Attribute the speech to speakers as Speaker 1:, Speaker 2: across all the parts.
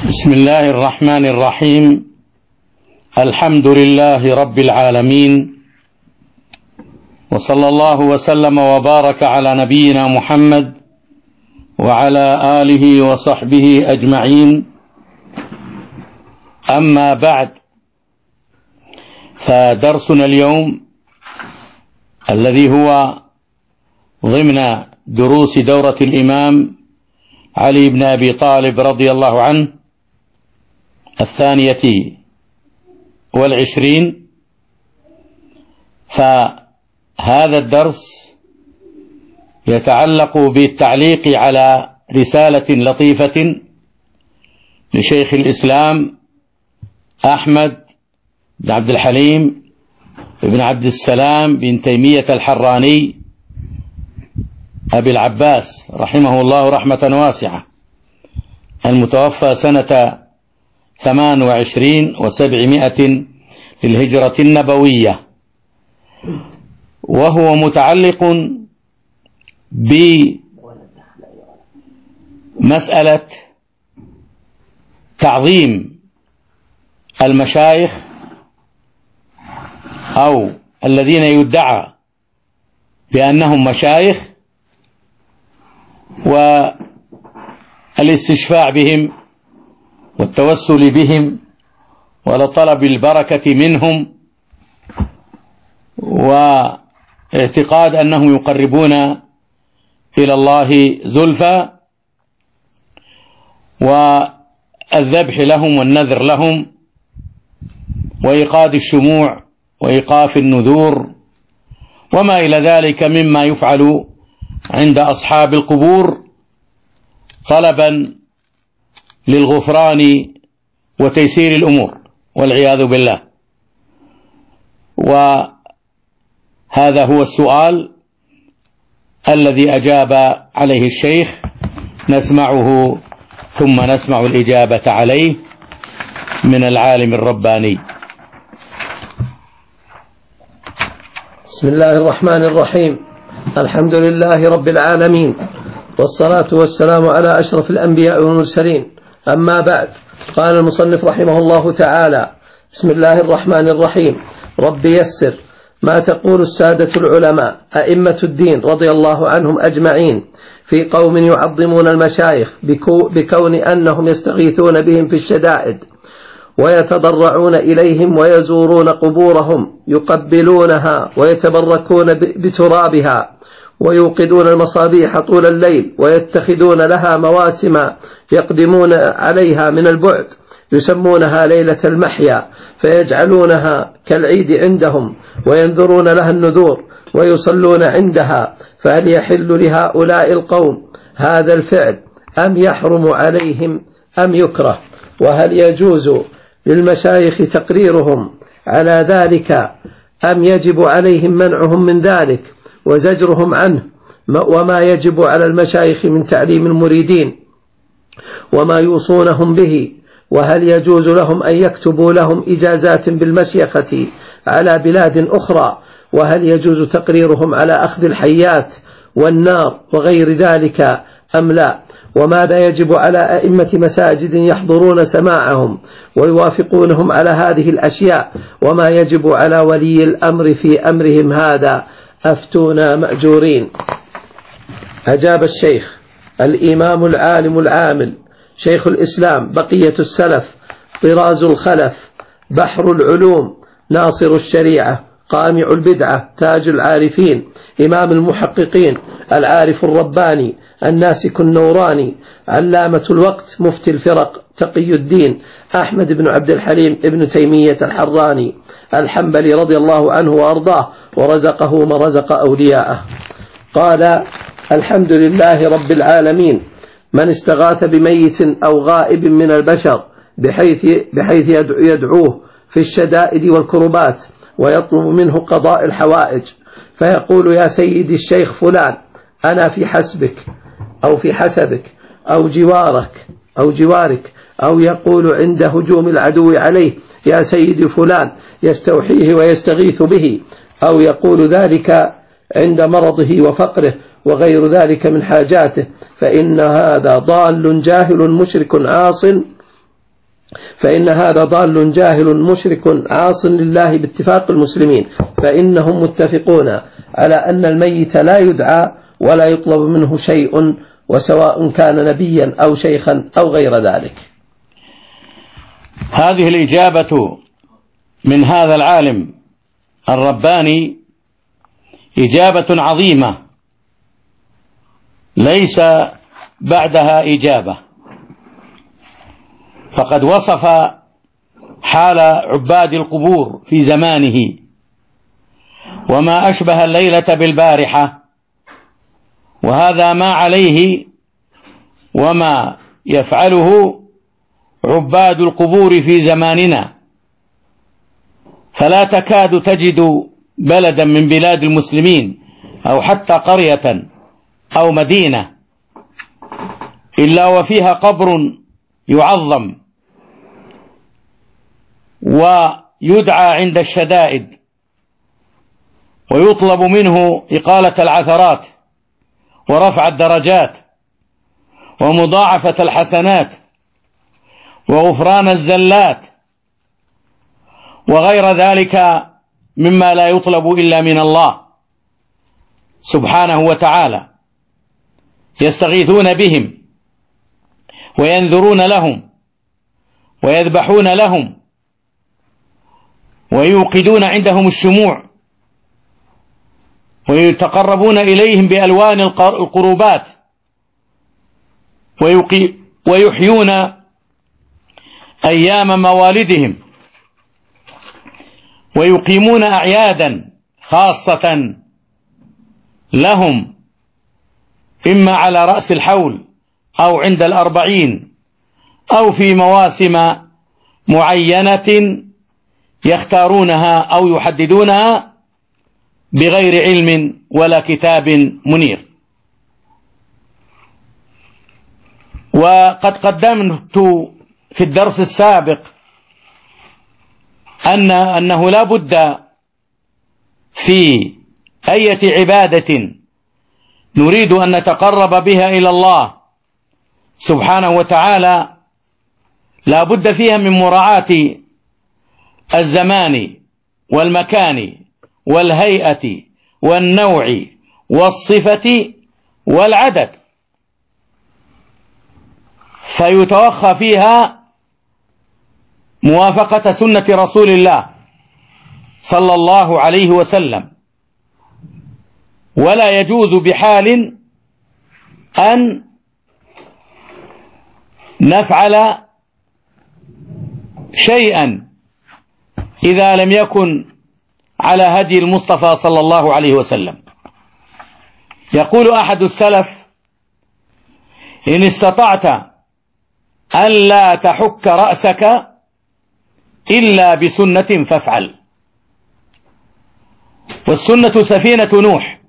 Speaker 1: بسم الله الرحمن الرحيم. الحمد لله رب العالمين، وصلى الله وسلم وبارك على نبينا محمد وعلى آله وصحبه أجمعين. أما بعد، فدرسنا اليوم الذي هو ضمن دروس دورة الإمام علي بن أبي طالب رضي الله عنه 22، فهذا الدرس يتعلق بالتعليق على رسالة لطيفة لشيخ الإسلام أحمد بن عبد الحليم بن عبد السلام بن تيمية الحراني أبي العباس رحمه الله رحمة واسعة، المتوفى سنة 28 و700 للهجرة النبوية، وهو متعلق بمسألة تعظيم المشايخ أو الذين يدعى بأنهم مشايخ، والاستشفاع بهم والتوسل بهم ولطلب البركة منهم، واعتقاد أنهم يقربون إلى الله زلفى، والذبح لهم والنذر لهم وإيقاد الشموع وإيقاف النذور وما إلى ذلك مما يفعل عند أصحاب القبور طلبا للغفران وتيسير الأمور والعياذ بالله. وهذا هو السؤال الذي أجاب عليه الشيخ، نسمعه ثم نسمع الإجابة عليه من العالم الرباني.
Speaker 2: بسم الله الرحمن الرحيم. الحمد لله رب العالمين، والصلاة والسلام على أشرف الأنبياء والمرسلين. أما بعد، قال المصنف رحمه الله تعالى: بسم الله الرحمن الرحيم. رب يسر ما تقول السادة العلماء أئمة الدين رضي الله عنهم أجمعين في قوم يعظمون المشايخ بكون أنهم يستغيثون بهم في الشدائد ويتضرعون إليهم ويزورون قبورهم، يقبلونها ويتبركون بترابها، ويوقدون المصابيح طول الليل، ويتخذون لها مواسم يقدمون عليها من البعد، يسمونها ليلة المحيا، فيجعلونها كالعيد عندهم، وينذرون لها النذور، ويصلون عندها. فهل يحل لهؤلاء القوم هذا الفعل أم يحرم عليهم أم يكره؟ وهل يجوز للمشايخ تقريرهم على ذلك أم يجب عليهم منعهم من ذلك وزجرهم عنه؟ وما يجب على المشايخ من تعليم المريدين وما يوصونهم به؟ وهل يجوز لهم أن يكتبوا لهم إجازات بالمشيخة على بلاد أخرى؟ وهل يجوز تقريرهم على أخذ الحيات والنار وغير ذلك أم لا؟ وماذا يجب على أئمة مساجد يحضرون سماعهم ويوافقونهم على هذه الأشياء؟ وما يجب على ولي الأمر في أمرهم هذا؟ أفتونا مأجورين. أجاب الشيخ الإمام العالم العامل شيخ الإسلام بقية السلف طراز الخلف بحر العلوم ناصر الشريعة قامع البدعة تاج العارفين إمام المحققين العارف الرباني الناسك النوراني علامة الوقت مفتي الفرق تقي الدين أحمد بن عبد الحليم ابن تيمية الحراني الحنبلي رضي الله عنه وأرضاه ورزقه ما رزق أولياءه. قال: الحمد لله رب العالمين. من استغاث بميت أو غائب من البشر بحيث يدعوه في الشدائد والكربات ويطلب منه قضاء الحوائج، فيقول: يا سيدي الشيخ فلان أنا في حسبك أو في حسبك أو جوارك، أو يقول عند هجوم العدو عليه: يا سيدي فلان، يستوحيه ويستغيث به، أو يقول ذلك عند مرضه وفقره وغير ذلك من حاجاته، فإن هذا ضال جاهل مشرك عاص فإن هذا ضال جاهل مشرك عاص لله باتفاق المسلمين، فإنهم متفقون على أن الميت لا يدعى ولا يطلب منه شيء، وسواء كان نبيا أو شيخا أو غير ذلك.
Speaker 1: هذه الإجابة من هذا العالم الرباني إجابة عظيمة ليس بعدها إجابة، فقد وصف حال عباد القبور في زمانه وما أشبه الليلة بالبارحة، وهذا ما عليه وما يفعله عباد القبور في زماننا، فلا تكاد تجد بلدا من بلاد المسلمين أو حتى قرية أو مدينة إلا وفيها قبر يعظم ويدعى عند الشدائد، ويطلب منه إقالة العثرات ورفع الدرجات ومضاعفة الحسنات وغفران الزلات وغير ذلك مما لا يطلب إلا من الله سبحانه وتعالى. يستغيثون بهم وينذرون لهم ويذبحون لهم ويوقدون عندهم الشموع ويتقربون إليهم بألوان القربات ويحيون أيام موالدهم ويقيمون أعيادا خاصة لهم، إما على رأس الحول أو عند 40 أو في مواسم معينة يختارونها أو يحددونها بغير علم ولا كتاب منير. وقد قدمت في الدرس السابق أنه لا بد في أي عبادة نريد أن نتقرب بها إلى الله سبحانه وتعالى لا بد فيها من مراعاة الزمان والمكان والهيئة والنوع والصفة والعدد، فيتوخى فيها موافقة سنة رسول الله صلى الله عليه وسلم، ولا يجوز بحال أن نفعل شيئا إذا لم يكن على هدي المصطفى صلى الله عليه وسلم. يقول أحد السلف: إن استطعت أن لا تحك رأسك إلا بسنة فافعل. والسنة سفينة نوح،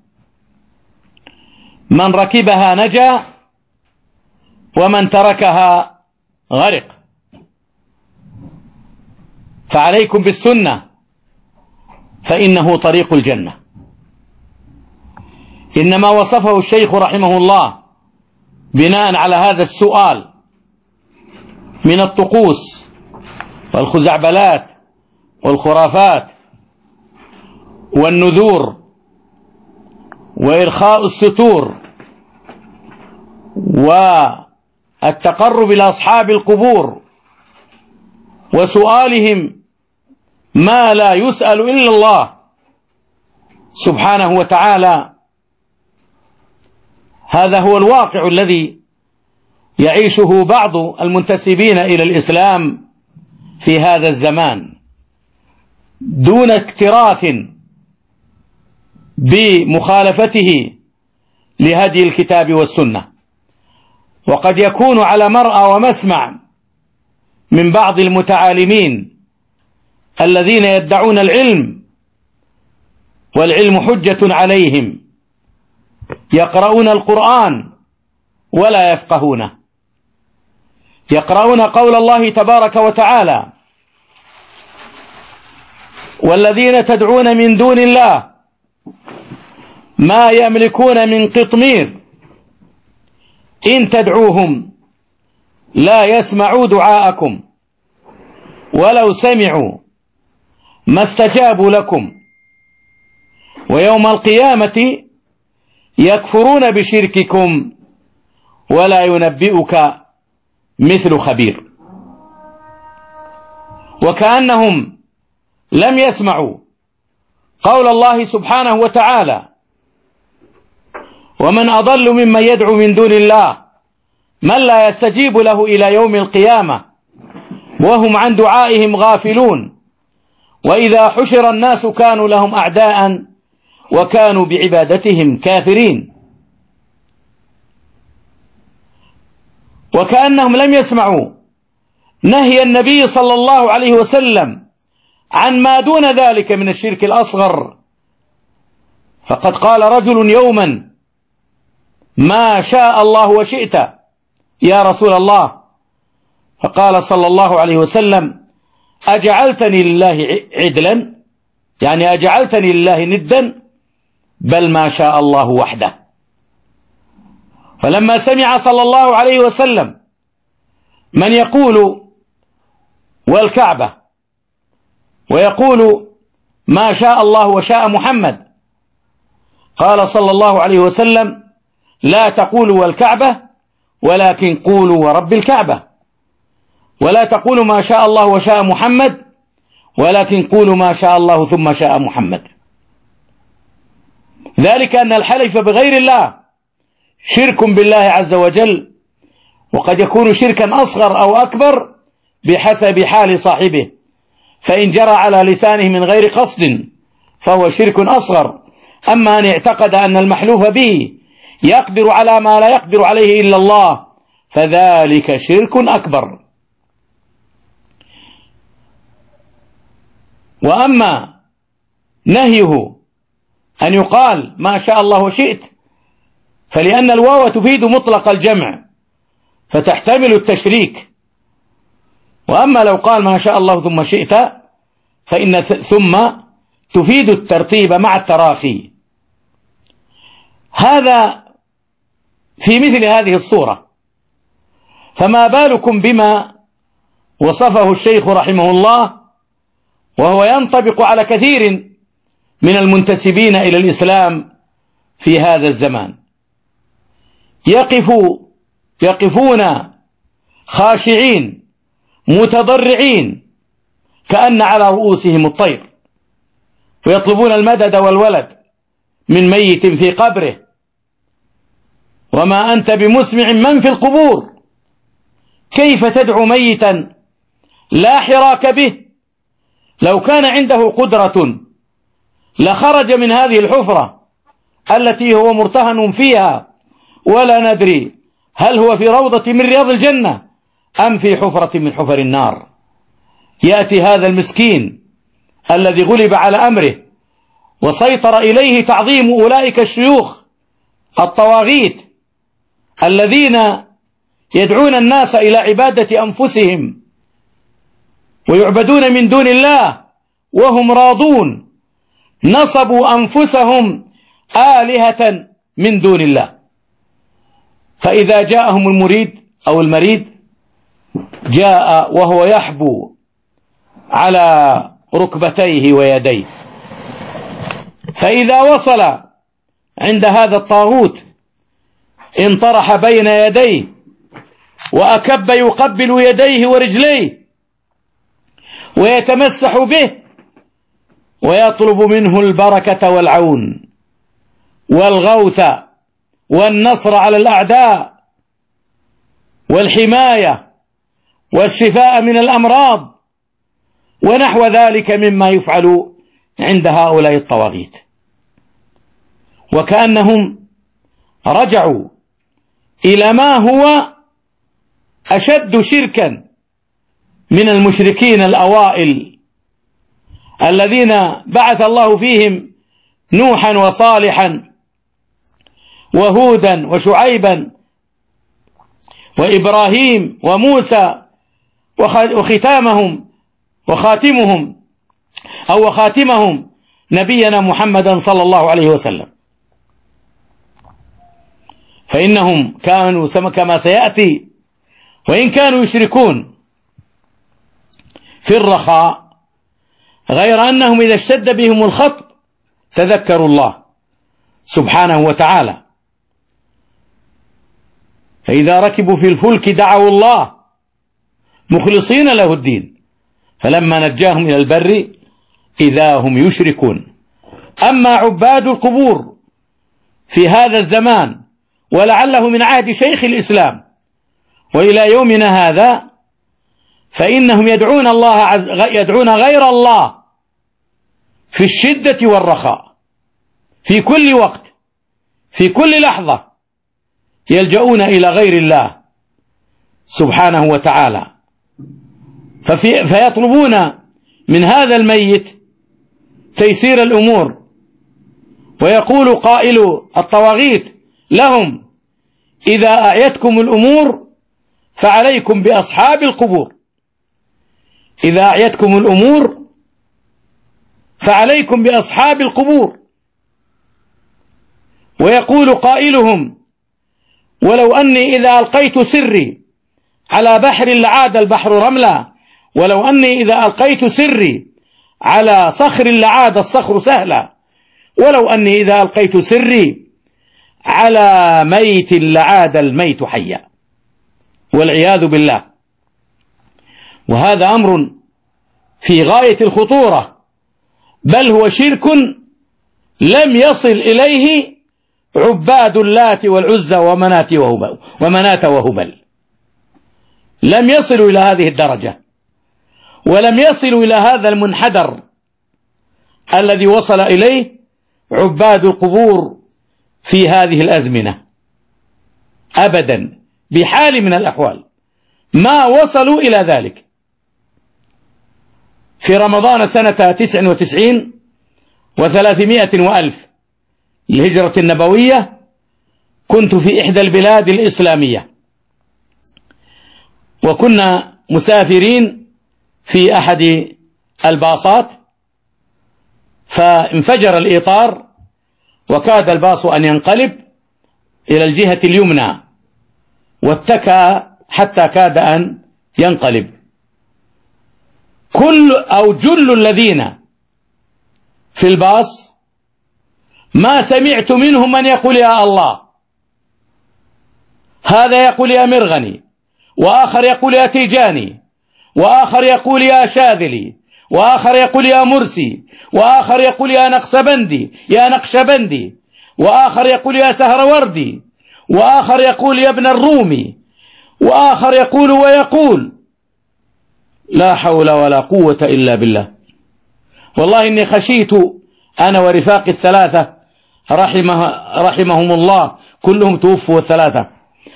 Speaker 1: من ركبها نجا ومن تركها غرق، فعليكم بالسنة فإنه طريق الجنة. إنما وصفه الشيخ رحمه الله بناء على هذا السؤال من الطقوس والخزعبلات والخرافات والنذور وإرخاء الستور والتقرب إلى أصحاب القبور وسؤالهم ما لا يسأل إلا الله سبحانه وتعالى. هذا هو الواقع الذي يعيشه بعض المنتسبين إلى الإسلام في هذا الزمان دون اكتراث بمخالفته لهدي الكتاب والسنة. وقد يكون على مرأى ومسمع من بعض المتعالمين الذين يدعون العلم والعلم حجة عليهم، يقرؤون القرآن ولا يفقهونه، يقرؤون قول الله تبارك وتعالى: والذين تدعون من دون الله ما يملكون من قطمير إن تدعوهم لا يسمعوا دعاءكم ولو سمعوا ما استجابوا لكم، ويوم القيامة يكفرون بشرككم ولا ينبئك مثل خبير. وكأنهم لم يسمعوا قول الله سبحانه وتعالى: ومن أضل ممن يدعو من دون الله من لا يستجيب له إلى يوم القيامة وهم عن دعائهم غافلون، وإذا حشر الناس كانوا لهم أعداء وكانوا بعبادتهم كافرين. وكأنهم لم يسمعوا نهي النبي صلى الله عليه وسلم عن ما دون ذلك من الشرك الأصغر، فقد قال رجل يوما: ما شاء الله وشئت يا رسول الله، فقال صلى الله عليه وسلم: أجعلتني لله عدلا، يعني أجعلتني لله ندا، بل ما شاء الله وحده. فلما سمع صلى الله عليه وسلم من يقول والكعبة ويقول ما شاء الله وشاء محمد، قال صلى الله عليه وسلم: لا تقولوا والكعبة ولكن قولوا ورب الكعبة، ولا تقولوا ما شاء الله وشاء محمد ولكن قولوا ما شاء الله ثم شاء محمد. ذلك أن الحلف بغير الله شرك بالله عز وجل، وقد يكون شركا أصغر أو أكبر بحسب حال صاحبه، فإن جرى على لسانه من غير قصد فهو شرك أصغر. أما أن يعتقد أن المحلوف به يقدر على ما لا يقدر عليه إلا الله فذلك شرك أكبر. وأما نهيه أن يقال ما شاء الله وشئت، فلأن الواو تفيد مطلق الجمع فتحتمل التشريك، وأما لو قال ما شاء الله ثم شئت فإن ثم تفيد الترتيب مع التراخي. هذا في مثل هذه الصورة، فما بالكم بما وصفه الشيخ رحمه الله، وهو ينطبق على كثير من المنتسبين إلى الإسلام في هذا الزمان. يقفون خاشعين متضرعين كأن على رؤوسهم الطير، ويطلبون المدد والولد من ميت في قبره، وما أنت بمسمع من في القبور، كيف تدعو ميتا لا حراك به؟ لو كان عنده قدرة لخرج من هذه الحفرة التي هو مرتهن فيها، ولا ندري هل هو في روضة من رياض الجنة أم في حفرة من حفر النار. يأتي هذا المسكين الذي غلب على أمره وسيطر إليه تعظيم أولئك الشيوخ الطواغيت الذين يدعون الناس إلى عبادة أنفسهم ويعبدون من دون الله وهم راضون، نصبوا أنفسهم آلهة من دون الله. فإذا جاءهم المريد أو المريد جاء وهو يحبو على ركبتيه ويديه، فإذا وصل عند هذا الطاغوت انطرح بين يديه وأكب يقبل يديه ورجليه ويتمسح به ويطلب منه البركة والعون والغوث والنصر على الأعداء والحماية والشفاء من الأمراض ونحو ذلك مما يفعل عند هؤلاء الطواغيت. وكأنهم رجعوا إلى ما هو أشد شركا من المشركين الأوائل الذين بعث الله فيهم نوحا وصالحا وهودا وشعيبا وإبراهيم وموسى وخاتمهم نبينا محمدا صلى الله عليه وسلم. فإنهم كانوا كما سيأتي وإن كانوا يشركون في الرخاء، غير أنهم إذا اشتد بهم الخط تذكروا الله سبحانه وتعالى، فإذا ركبوا في الفلك دعوا الله مخلصين له الدين فلما نجاهم إلى البر إذا هم يشركون. أما عباد القبور في هذا الزمان ولعله من عهد شيخ الإسلام وإلى يومنا هذا، فإنهم يدعون غير الله في الشدة والرخاء، في كل وقت في كل لحظة يلجؤون إلى غير الله سبحانه وتعالى، فيطلبون من هذا الميت تيسير الأمور. ويقول قائل الطواغيت لهم: إذا أعيتكم الأمور فعليكم بأصحاب القبور، إذا أعيتكم الأمور فعليكم بأصحاب القبور. ويقول قائلهم: ولو أني إذا ألقيت سري على بحر لعاد البحر رملا، ولو أني إذا ألقيت سري على صخر لعاد الصخر سهلا، ولو أني إذا ألقيت سري على ميت لعاد الميت حيا، والعياذ بالله. وهذا أمر في غاية الخطورة، بل هو شرك لم يصل إليه عباد اللات والعزى ومنات وهبل، لم يصلوا إلى هذه الدرجة، ولم يصلوا إلى هذا المنحدر الذي وصل إليه عباد القبور في هذه الأزمنة أبدا، بحال من الأحوال ما وصلوا إلى ذلك. في رمضان سنة 99 و300 وألف الهجرة النبوية كنت في إحدى البلاد الإسلامية، وكنا مسافرين في أحد الباصات، فانفجر الإطار وكاد الباص أن ينقلب إلى الجهة اليمنى واتكى حتى كاد أن ينقلب. جل الذين في الباص ما سمعت منهم من يقول يا الله، هذا يقول يا مرغني، وآخر يقول يا تيجاني، وآخر يقول يا شاذلي، وآخر يقول يا مرسي، وآخر يقول يا نقشبندي، وآخر يقول يا سهروردي، وآخر يقول يا ابن الرومي، وآخر يقول ويقول. لا حول ولا قوة إلا بالله. والله إني خشيت أنا ورفاقي الثلاثة رحمهم الله، كلهم توفوا الثلاثة،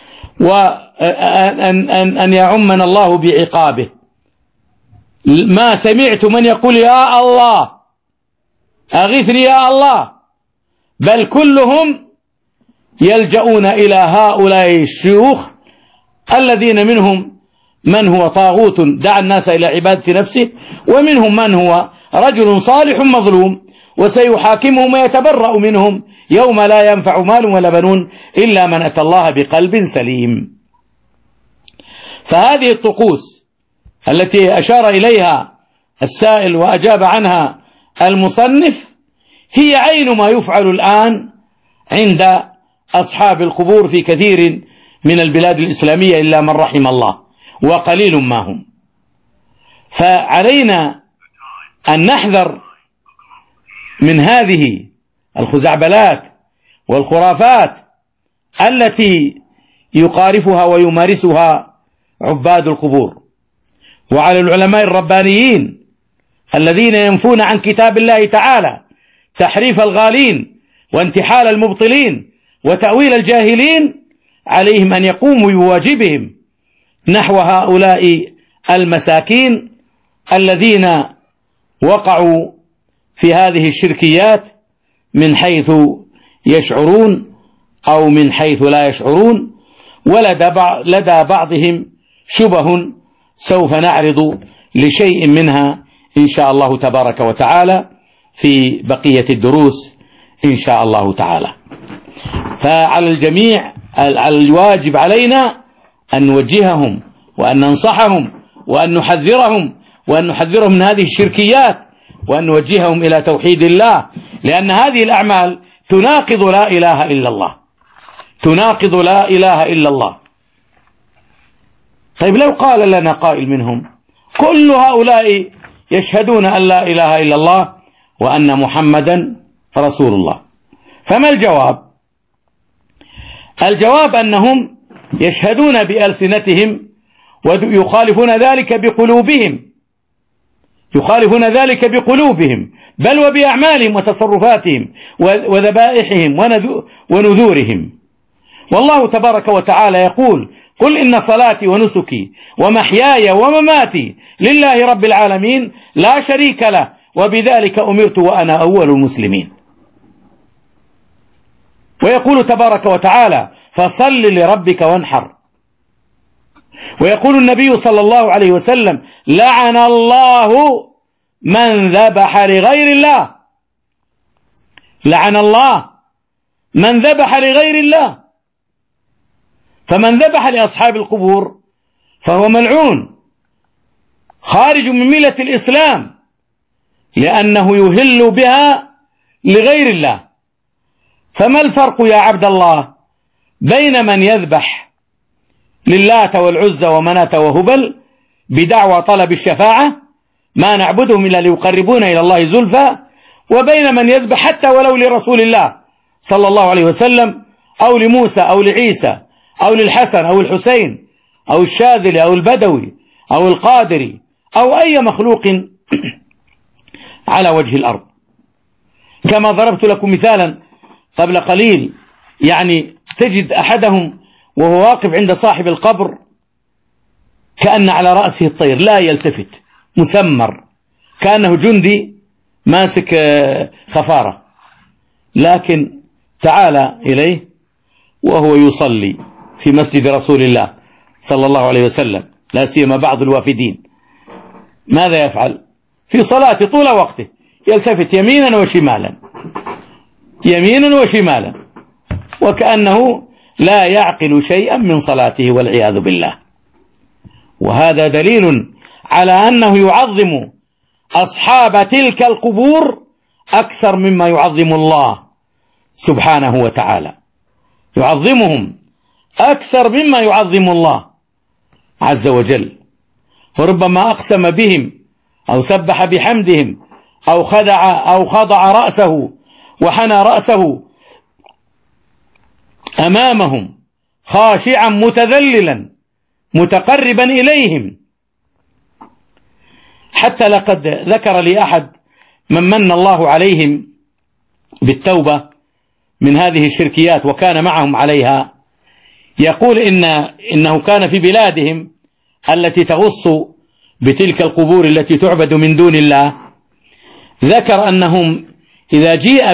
Speaker 1: وأن يعمنا الله بعقابه. ما سمعت من يقول يا الله أغثني يا الله، بل كلهم يلجؤون إلى هؤلاء الشيوخ الذين منهم من هو طاغوت دعا الناس إلى عبادة نفسه، ومنهم من هو رجل صالح مظلوم وسيحاكمهم ويتبرأ منهم يوم لا ينفع مال ولا بنون إلا من أتى الله بقلب سليم. فهذه الطقوس التي أشار إليها السائل وأجاب عنها المصنف هي عين ما يفعل الآن عند أصحاب القبور في كثير من البلاد الإسلامية إلا من رحم الله، وقليل ما هم. فعلينا أن نحذر من هذه الخزعبلات والخرافات التي يقارفها ويمارسها عباد القبور. وعلى العلماء الربانيين الذين ينفون عن كتاب الله تعالى تحريف الغالين وانتحال المبطلين وتأويل الجاهلين، عليهم أن يقوموا بواجبهم نحو هؤلاء المساكين الذين وقعوا في هذه الشركيات من حيث يشعرون أو من حيث لا يشعرون، ولدى بعضهم شبه سوف نعرض لشيء منها إن شاء الله تبارك وتعالى في بقية الدروس إن شاء الله تعالى. فعلى الجميع الواجب علينا أن نوجههم وأن ننصحهم وأن نحذرهم وأن نحذرهم من هذه الشركيات، وأن نوجههم إلى توحيد الله، لأن هذه الأعمال تناقض لا إله إلا الله، تناقض لا إله إلا الله. طيب لو قال لنا قائل منهم كل هؤلاء يشهدون أن لا إله إلا الله وأن محمدا رسول الله، فما الجواب؟ الجواب أنهم يشهدون بألسنتهم ويخالفون ذلك بقلوبهم، يخالفون ذلك بقلوبهم بل وبأعمالهم وتصرفاتهم وذبائحهم ونذورهم. والله تبارك وتعالى يقول: قل إن صلاتي ونسكي ومحياي ومماتي لله رب العالمين لا شريك له وبذلك أمرت وأنا أول المسلمين. ويقول تبارك وتعالى: فصل لربك وانحر. ويقول النبي صلى الله عليه وسلم: لعن الله من ذبح لغير الله، لعن الله من ذبح لغير الله. فمن ذبح لأصحاب القبور فهو ملعون خارج من ملة الإسلام، لأنه يهل بها لغير الله. فما الفرق يا عبد الله بين من يذبح للات والعزى ومناة وهبل بدعوى طلب الشفاعة، ما نعبدهم إلا ليقربونا إلى الله زلفى، وبين من يذبح حتى ولو لرسول الله صلى الله عليه وسلم أو لموسى أو لعيسى أو للحسن أو الحسين أو الشاذلي أو البدوي أو القادري أو أي مخلوق على وجه الأرض. كما ضربت لكم مثالا قبل قليل، يعني تجد أحدهم وهو واقف عند صاحب القبر كأن على رأسه الطير، لا يلتفت، مسمر، كأنه جندي ماسك خفارة، لكن تعالى إليه وهو يصلي في مسجد رسول الله صلى الله عليه وسلم، لا سيما بعض الوافدين، ماذا يفعل في صلاته طول وقته؟ يلتفت يمينا وشمالا، يمينا وشمالا، وكأنه لا يعقل شيئا من صلاته والعياذ بالله. وهذا دليل على أنه يعظم أصحاب تلك القبور أكثر مما يعظم الله سبحانه وتعالى، يعظمهم أكثر مما يعظم الله عز وجل. وربما أقسم بهم أو سبح بحمدهم أو خضع رأسه وحنى رأسه أمامهم خاشعا متذللا متقربا إليهم. حتى لقد ذكر لي أحد من من الله عليهم بالتوبة من هذه الشركيات وكان معهم عليها، يقول إنه كان في بلادهم التي تغص بتلك القبور التي تعبد من دون الله، ذكر أنهم إذا جيء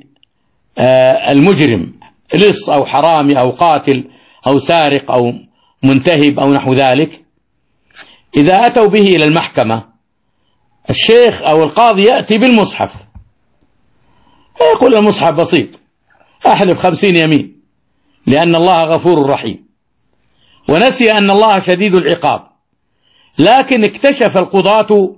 Speaker 1: بالمجرم لص أو حرامي أو قاتل أو سارق أو منتهب أو نحو ذلك، إذا أتوا به إلى المحكمة الشيخ أو القاضي يأتي بالمصحف، يقول المصحف بسيط، أحلف 50 يمين لأن الله غفور رحيم، ونسي أن الله شديد العقاب. لكن اكتشف القضاة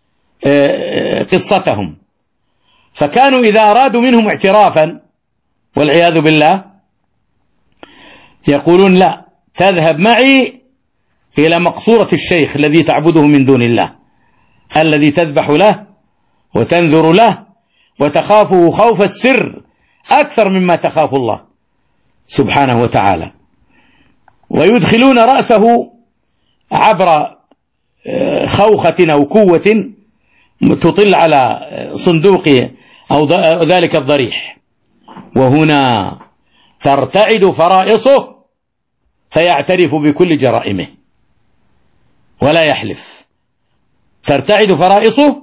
Speaker 1: قصتهم، فكانوا إذا أرادوا منهم اعترافا والعياذ بالله يقولون: لا، تذهب معي إلى مقصورة الشيخ الذي تعبده من دون الله، الذي تذبح له وتنذر له وتخافه خوف السر أكثر مما تخاف الله سبحانه وتعالى. ويدخلون رأسه عبر خوخة أو كوة تطل على صندوق أو ذلك الضريح، وهنا ترتعد فرائصه فيعترف بكل جرائمه ولا يحلف، ترتعد فرائصه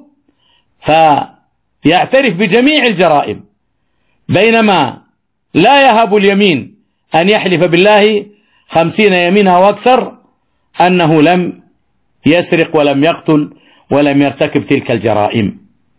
Speaker 1: فيعترف بجميع الجرائم، بينما لا يهب اليمين أن يحلف بالله 50 يمينا وأكثر أنه لم يسرق ولم يقتل ولم يرتكب تلك الجرائم.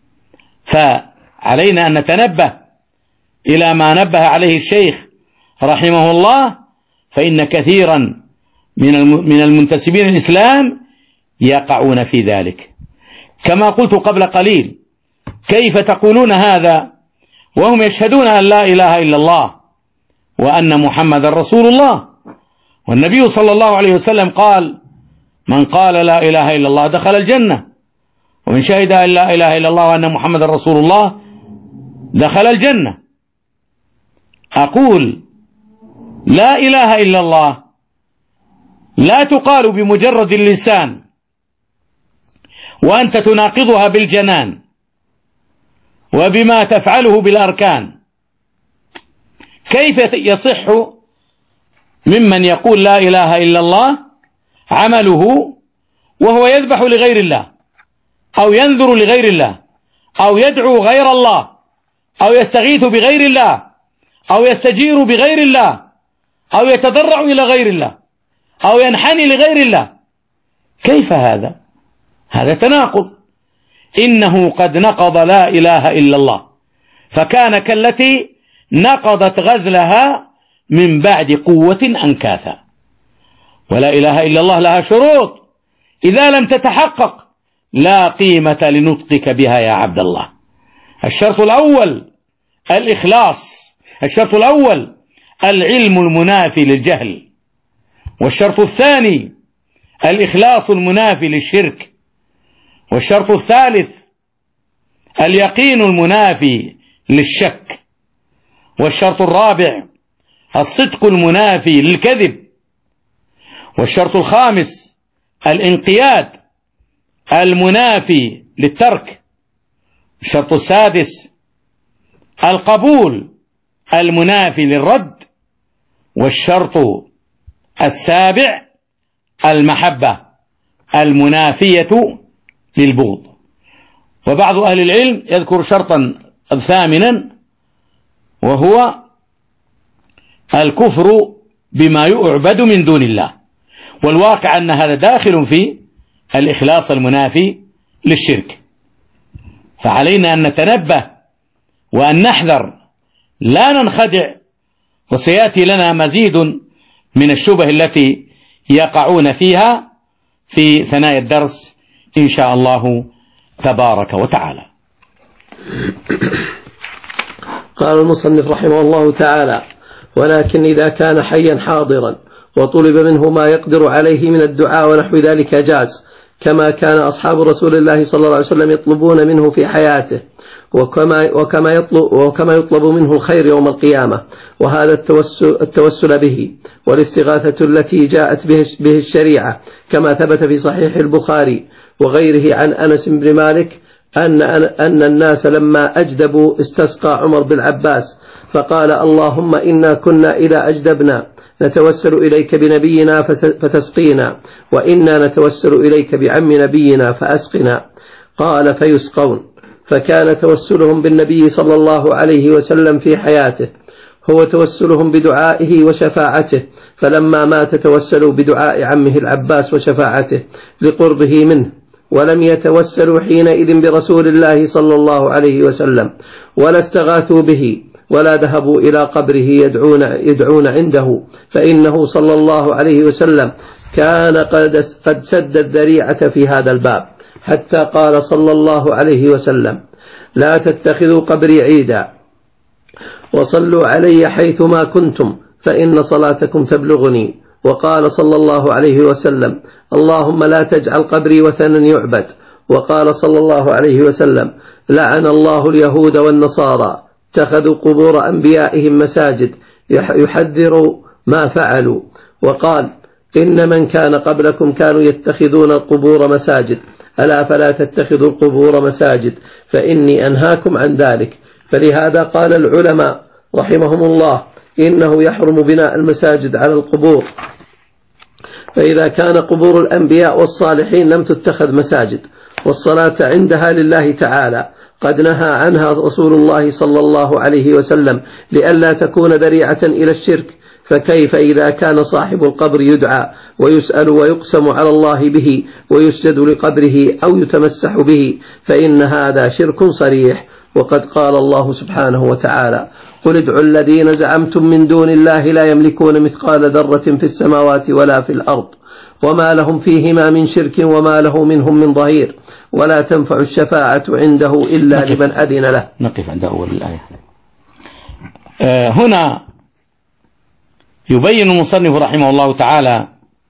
Speaker 1: فعلينا أن نتنبه إلى ما نبه عليه الشيخ رحمه الله، فإن كثيرا من المنتسبين الإسلام يقعون في ذلك. كما قلت قبل قليل، كيف تقولون هذا وهم يشهدون أن لا إله إلا الله وأن محمد رسول الله؟ والنبي صلى الله عليه وسلم قال: من قال لا إله إلا الله دخل الجنة، ومن شهد أن لا إله إلا الله وأن محمد رسول الله دخل الجنة. أقول: لا إله إلا الله لا تقال بمجرد اللسان وأنت تناقضها بالجنان وبما تفعله بالأركان. كيف يصح ممن يقول لا إله إلا الله عمله وهو يذبح لغير الله أو ينذر لغير الله أو يدعو غير الله أو يستغيث بغير الله أو يستجير بغير الله أو يتضرع إلى غير الله أو ينحني لغير الله؟ كيف هذا؟ هذا تناقض. إنه قد نقض لا إله إلا الله، فكان كالتي نقضت غزلها من بعد قوة أنكاثا. ولا إله إلا الله لها شروط، إذا لم تتحقق لا قيمة لنطقك بها يا عبد الله. الشرط الأول الإخلاص، الشرط الأول العلم المنافي للجهل، والشرط الثاني الإخلاص المنافي للشرك، والشرط الثالث اليقين المنافي للشك، والشرط الرابع الصدق المنافي للكذب، والشرط الخامس الانقياد المنافي للترك، الشرط السادس القبول المنافي للرد، والشرط السابع المحبة المنافية للبغض. وبعض أهل العلم يذكر شرطا ثامنا وهو الكفر بما يعبد من دون الله، والواقع أن هذا داخل في الإخلاص المنافي للشرك. فعلينا أن نتنبه وأن نحذر لا ننخدع، وسيأتي لنا مزيد من الشبه التي يقعون فيها في ثنايا الدرس إن شاء الله تبارك وتعالى.
Speaker 2: قال المصنف رحمه الله تعالى: ولكن إذا كان حيا حاضرا وطلب منه ما يقدر عليه من الدعاء ونحو ذلك جاز، كما كان أصحاب رسول الله صلى الله عليه وسلم يطلبون منه في حياته، وكما يطلب منه الخير يوم القيامة. وهذا التوسل به والاستغاثة التي جاءت به الشريعة، كما ثبت في صحيح البخاري وغيره عن أنس بن مالك أن الناس لما أجدبوا استسقى عمر بالعباس فقال: اللهم إنا كنا إذا أجدبنا نتوسل إليك بنبينا فتسقينا، وإنا نتوسل إليك بعم نبينا فأسقنا. قال: فيسقون. فكان توسلهم بالنبي صلى الله عليه وسلم في حياته هو توسلهم بدعائه وشفاعته، فلما مات توسلوا بدعاء عمه العباس وشفاعته لقربه منه، ولم يتوسلوا حينئذ برسول الله صلى الله عليه وسلم، ولا استغاثوا به، ولا ذهبوا إلى قبره يدعون عنده، فإنه صلى الله عليه وسلم كان قد سد الذريعة في هذا الباب، حتى قال صلى الله عليه وسلم: لا تتخذوا قبري عيدا، وصلوا علي حيثما كنتم، فإن صلاتكم تبلغني. وقال صلى الله عليه وسلم: اللهم لا تجعل قبري وثنا يعبد. وقال صلى الله عليه وسلم: لعن الله اليهود والنصارى اتخذوا قبور أنبيائهم مساجد يحذر ما فعلوا. وقال: إن من كان قبلكم كانوا يتخذون القبور مساجد، ألا فلا تتخذوا القبور مساجد، فإني أنهاكم عن ذلك. فلهذا قال العلماء رحمهم الله: إنه يحرم بناء المساجد على القبور، فإذا كان قبور الأنبياء والصالحين لم تتخذ مساجد، والصلاة عندها لله تعالى قد نهى عنها رسول الله صلى الله عليه وسلم لئلا تكون ذريعة إلى الشرك، فكيف إذا كان صاحب القبر يدعى ويسأل ويقسم على الله به ويسجد لقبره أو يتمسح به، فإن هذا شرك صريح. وقد قال الله سبحانه وتعالى: قل ادعوا الذين زعمتم من دون الله لا يملكون مثقال ذرة في السماوات ولا في الأرض وما لهم فيهما من شرك وما له منهم من ظهير ولا تنفع الشفاعة عنده إلا لمن أذن له.
Speaker 1: نقف عند أول الآية. هنا يبين المصنف رحمه الله تعالى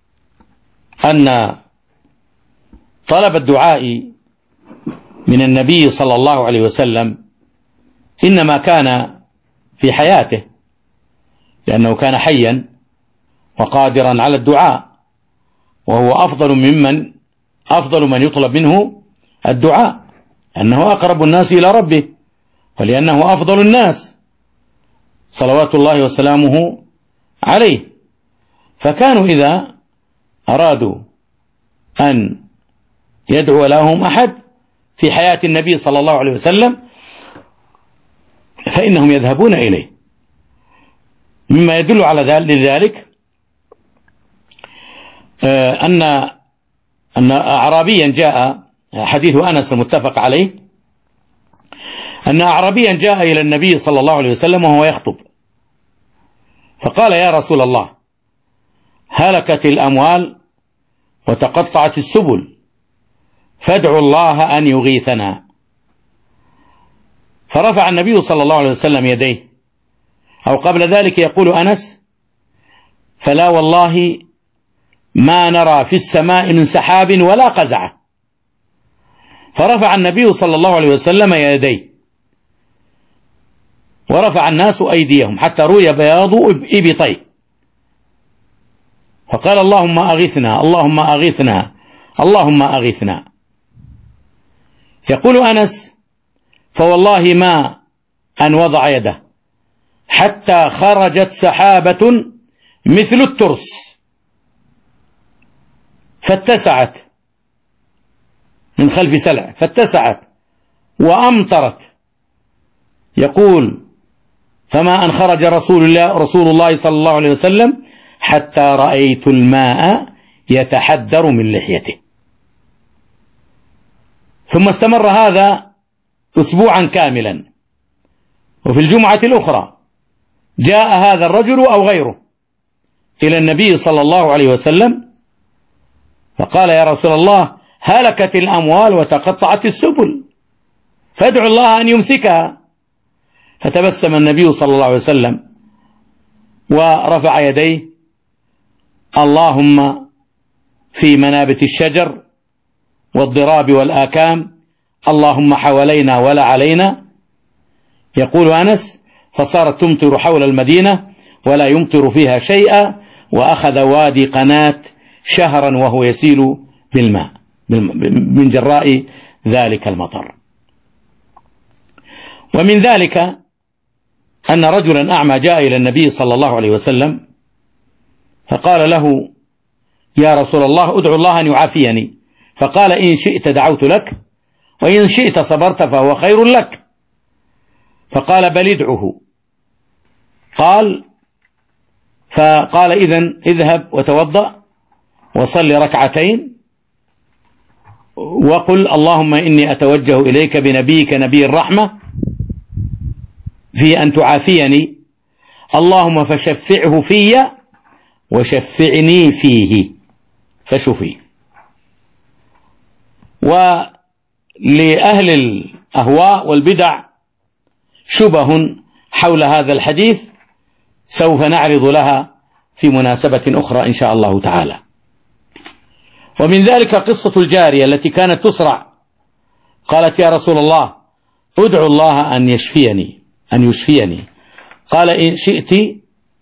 Speaker 1: أن طلب الدعاء من النبي صلى الله عليه وسلم إنما كان في حياته، لأنه كان حيا وقادرا على الدعاء، وهو أفضل من يطلب منه الدعاء، أنه أقرب الناس إلى ربه، ولأنه أفضل الناس صلوات الله وسلامه عليه. فكانوا إذا أرادوا أن يدعو لهم أحد في حياة النبي صلى الله عليه وسلم فإنهم يذهبون إليه. مما يدل على ذلك أن أعرابيا جاء، حديث أنس المتفق عليه، أن أعرابيا جاء إلى النبي صلى الله عليه وسلم وهو يخطب، فقال: يا رسول الله، هلكت الأموال وتقطعت السبل، فادعوا الله أن يغيثنا. فرفع النبي صلى الله عليه وسلم يديه، أو قبل ذلك يقول أنس: فلا والله ما نرى في السماء من سحاب ولا قزعة. فرفع النبي صلى الله عليه وسلم يديه، ورفع الناس أيديهم حتى روي بياض إبطيه، فقال: اللهم أغثنا، اللهم أغثنا، اللهم أغثنا. يقول أنس: فوالله ما أن وضع يده حتى خرجت سحابة مثل الترس فاتسعت من خلف سلع، فاتسعت وأمطرت. يقول: فما أن خرج رسول الله صلى الله عليه وسلم حتى رأيت الماء يتحدر من لحيته. ثم استمر هذا أسبوعا كاملا. وفي الجمعة الأخرى جاء هذا الرجل أو غيره إلى النبي صلى الله عليه وسلم فقال: يا رسول الله، هلكت الأموال وتقطعت السبل، فادعوا الله أن يمسكها. فتبسم النبي صلى الله عليه وسلم ورفع يديه: اللهم في منابت الشجر والضراب والآكام، اللهم حوالينا ولا علينا. يقول أنس: فصارت تمطر حول المدينة ولا يمطر فيها شيئا، وأخذ وادي قناة شهرا وهو يسيل بالماء من جراء ذلك المطر. ومن ذلك أن رجلا أعمى جاء إلى النبي صلى الله عليه وسلم فقال له: يا رسول الله، ادعو الله أن يعافيني. فقال: إن شئت دعوت لك، وإن شئت صبرت فهو خير لك. فقال: بل ادعه. فقال: إذن اذهب وتوضأ وصل ركعتين وقل: اللهم إني أتوجه إليك بنبيك نبي الرحمة في أن تعافيني، اللهم فشفعه في وشفعني فيه، فشفي. ولأهل الأهواء والبدع شبه حول هذا الحديث سوف نعرض لها في مناسبة أخرى إن شاء الله تعالى. ومن ذلك قصة الجارية التي كانت تسرع، قالت: يا رسول الله، ادعو الله أن يشفيني. قال: إن شئت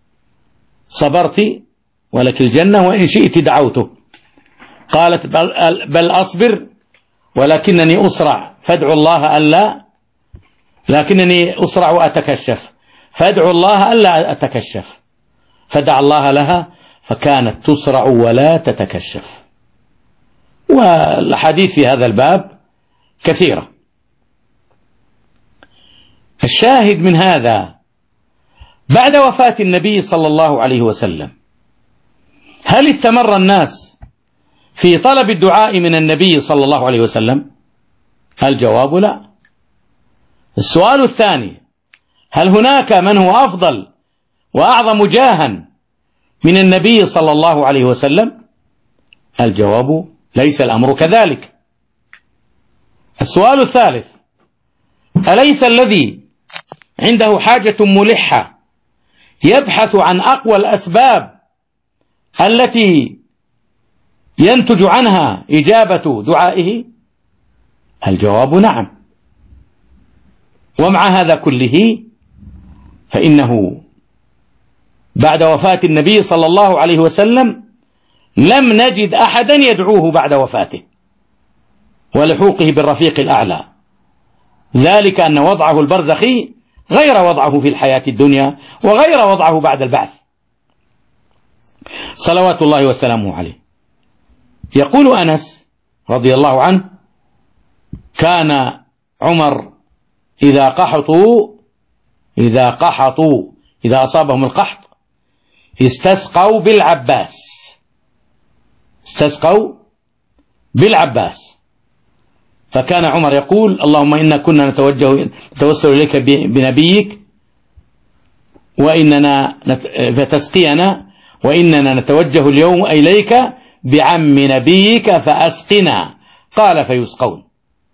Speaker 1: صبرت ولك الجنة، وإن شئت دعوته. قالت: بل أصبر ولكنني أسرع، فادعو الله ألا، لكنني أسرع وأتكشف، فادعو الله ألا أتكشف. فدعا الله لها فكانت تسرع ولا تتكشف. والحديث في هذا الباب كثيرة. الشاهد من هذا بعد وفاة النبي صلى الله عليه وسلم هل استمر الناس في طلب الدعاء من النبي صلى الله عليه وسلم؟ الجواب لا. السؤال الثاني: هل هناك من هو أفضل وأعظم جاها من النبي صلى الله عليه وسلم؟ الجواب: ليس الأمر كذلك. السؤال الثالث: أليس الذي عنده حاجة ملحة يبحث عن أقوى الأسباب التي ينتج عنها إجابة دعائه؟ الجواب: نعم. ومع هذا كله فإنه بعد وفاة النبي صلى الله عليه وسلم لم نجد أحدا يدعوه بعد وفاته ولحوقه بالرفيق الأعلى، ذلك أن وضعه البرزخي غير وضعه في الحياة الدنيا وغير وضعه بعد البعث صلوات الله وسلامه عليه. يقول أنس رضي الله عنه: كان عمر إذا أصابهم القحط استسقوا بالعباس. فكان عمر يقول: اللهم إنا كنا نتوسل إليك بنبيك فتسقينا، وإننا نتوجه اليوم إليك بعم نبيك فأسقنا. قال: فيسقون.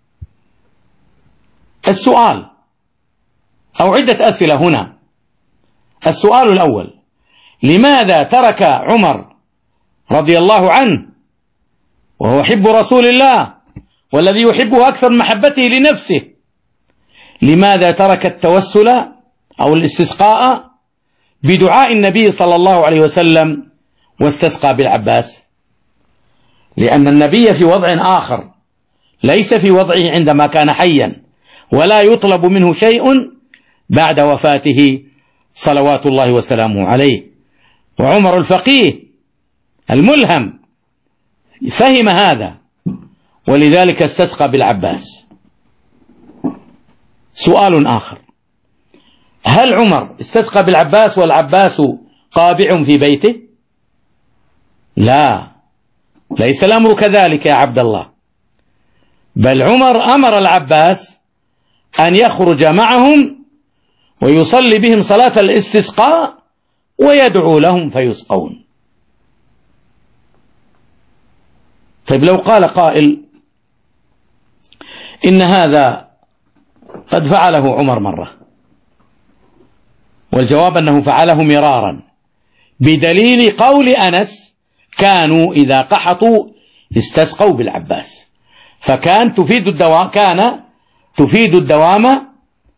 Speaker 1: السؤال أو عدة أسئلة هنا. السؤال الأول: لماذا ترك عمر رضي الله عنه وهو حب رسول الله والذي يحبه أكثر من محبته لنفسه، لماذا ترك التوسل أو الاستسقاء بدعاء النبي صلى الله عليه وسلم واستسقى بالعباس؟ لأن النبي في وضع آخر، ليس في وضعه عندما كان حيا، ولا يطلب منه شيء بعد وفاته صلوات الله وسلامه عليه. وعمر الفقيه الملهم فهم هذا، ولذلك استسقى بالعباس. سؤال آخر: هل عمر استسقى بالعباس والعباس قابع في بيته؟ لا، ليس الأمر كذلك يا عبد الله، بل عمر أمر العباس أن يخرج معهم ويصلي بهم صلاة الاستسقاء ويدعو لهم فيسقون. طيب، لو قال قائل إن هذا قد فعله عمر مرة، والجواب أنه فعله مرارا، بدليل قول أنس: كانوا إذا قحطوا استسقوا بالعباس. فكان تفيد الدوام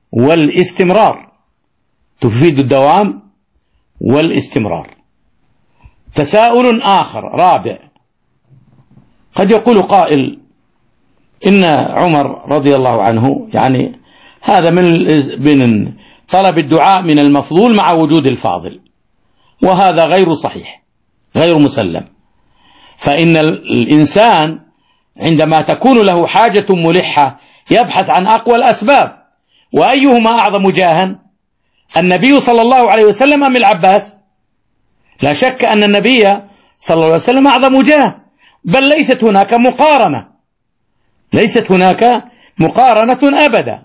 Speaker 1: والاستمرار. تساؤل آخر رابع: قد يقول قائل إن عمر رضي الله عنه هذا من طلب الدعاء من المفضول مع وجود الفاضل، وهذا غير صحيح، غير مسلم. فإن الإنسان عندما تكون له حاجة ملحة يبحث عن أقوى الأسباب، وأيهما أعظم جاها، النبي صلى الله عليه وسلم أم العباس؟ لا شك أن النبي صلى الله عليه وسلم أعظم جاه، بل ليست هناك مقارنة أبدا.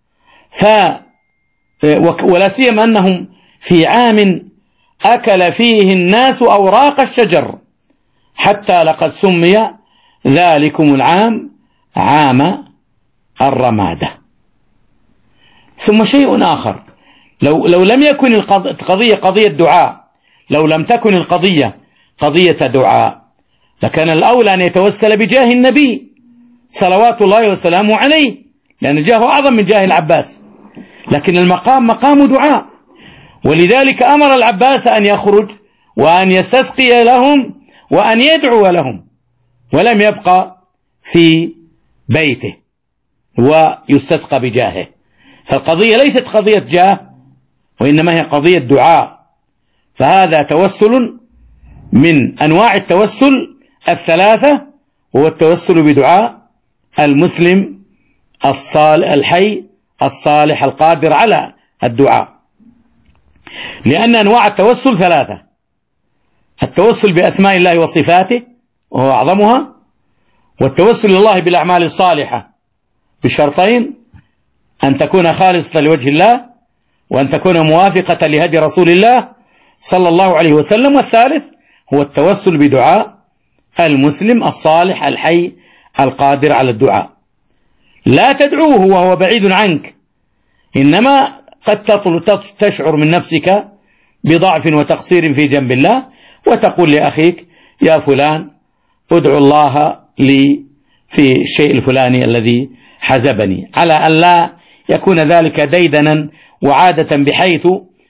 Speaker 1: ولا سيما أنهم في عام أكل فيه الناس أوراق الشجر، حتى لقد سمي ذلكم العام عام الرمادة. ثم شيء آخر: لو لم يكن القضية قضية دعاء، لو لم تكن القضية قضية دعاء، لكان الأولى أن يتوسل بجاه النبي صلوات الله وسلامه عليه، لأن جاهه أعظم من جاه العباس. لكن المقام مقام دعاء، ولذلك أمر العباس أن يخرج وأن يستسقي لهم وأن يدعو لهم، ولم يبقى في بيته ويستسقى بجاهه. فالقضية ليست قضية جاه، وإنما هي قضية دعاء. فهذا توسل من أنواع التوسل الثلاثة، هو التوسل بدعاء المسلم الحي الصالح القادر على الدعاء. لأن أنواع التوسل ثلاثة: التوسل بأسماء الله وصفاته وهو أعظمها، والتوسل لله بالأعمال الصالحة بالشرطين: أن تكون خالصة لوجه الله، وأن تكون موافقة لهدي رسول الله صلى الله عليه وسلم، والثالث هو التوسل بدعاء المسلم الصالح الحي القادر على الدعاء. لا تدعوه وهو بعيد عنك، إنما قد تشعر من نفسك بضعف وتقصير في جنب الله، وتقول لأخيك: يا فلان ادعو الله لي في الشيء الفلاني الذي حزبني، على أن لا يكون ذلك ديدنا وعادة بحيث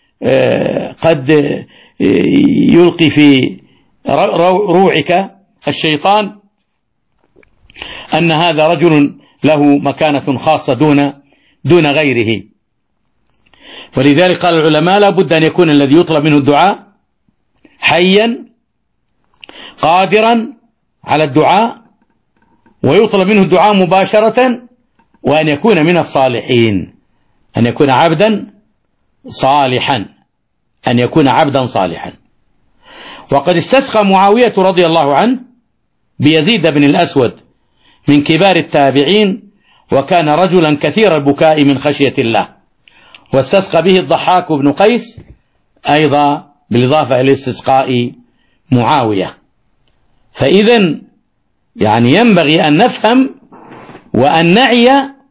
Speaker 1: قد يلقي في روعك الشيطان أن هذا رجل له مكانة خاصة دون غيره. ولذلك قال العلماء: لا بد أن يكون الذي يطلب منه الدعاء حيا قادرا على الدعاء، ويطلب منه الدعاء مباشرة، وأن يكون من الصالحين، أن يكون عبدا صالحا، أن يكون عبدا صالحا. وقد استسقى معاوية رضي الله عنه بيزيد بن الأسود من كبار التابعين، وكان رجلا كثير البكاء من خشية الله، واستسقى به الضحاك بن قيس أيضا بالإضافة إلى استسقاء معاوية. فإذن يعني ينبغي أن نفهم وأن نعي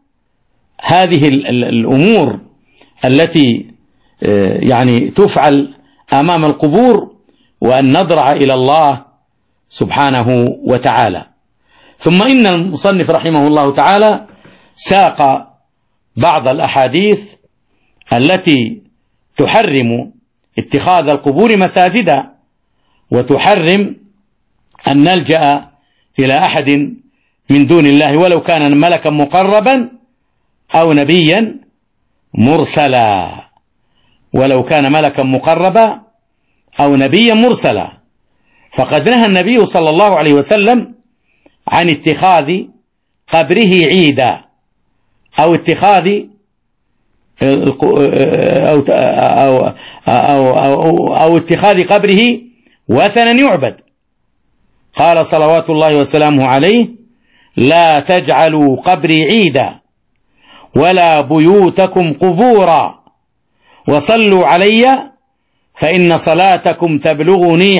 Speaker 1: هذه الأمور التي يعني تفعل أمام القبور، وأن نضرع إلى الله سبحانه وتعالى. ثم إن المصنف رحمه الله تعالى ساق بعض الأحاديث التي تحرم اتخاذ القبور مساجدا، وتحرم أن نلجأ إلى أحد من دون الله ولو كان ملكا مقربا أو نبيا مرسلا، ولو كان ملكا مقربا أو نبيا مرسلا. فقد نهى النبي صلى الله عليه وسلم عن اتخاذ قبره عيدا، أو اتخاذ أو اتخاذ قبره وثنا يعبد. قال صلوات الله وسلامه عليه: لا تجعلوا قبري عيدا ولا بيوتكم قبورا وصلوا علي فإن صلاتكم تبلغني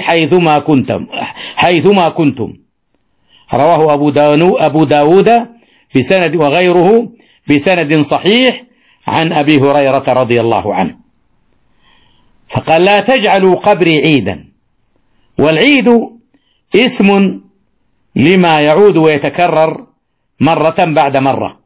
Speaker 1: حيثما كنتم. رواه أبو داود بسند وغيره بسند صحيح عن أبي هريرة رضي الله عنه. فقال: لا تجعلوا قبري عيدا. والعيد اسم لما يعود ويتكرر مرة بعد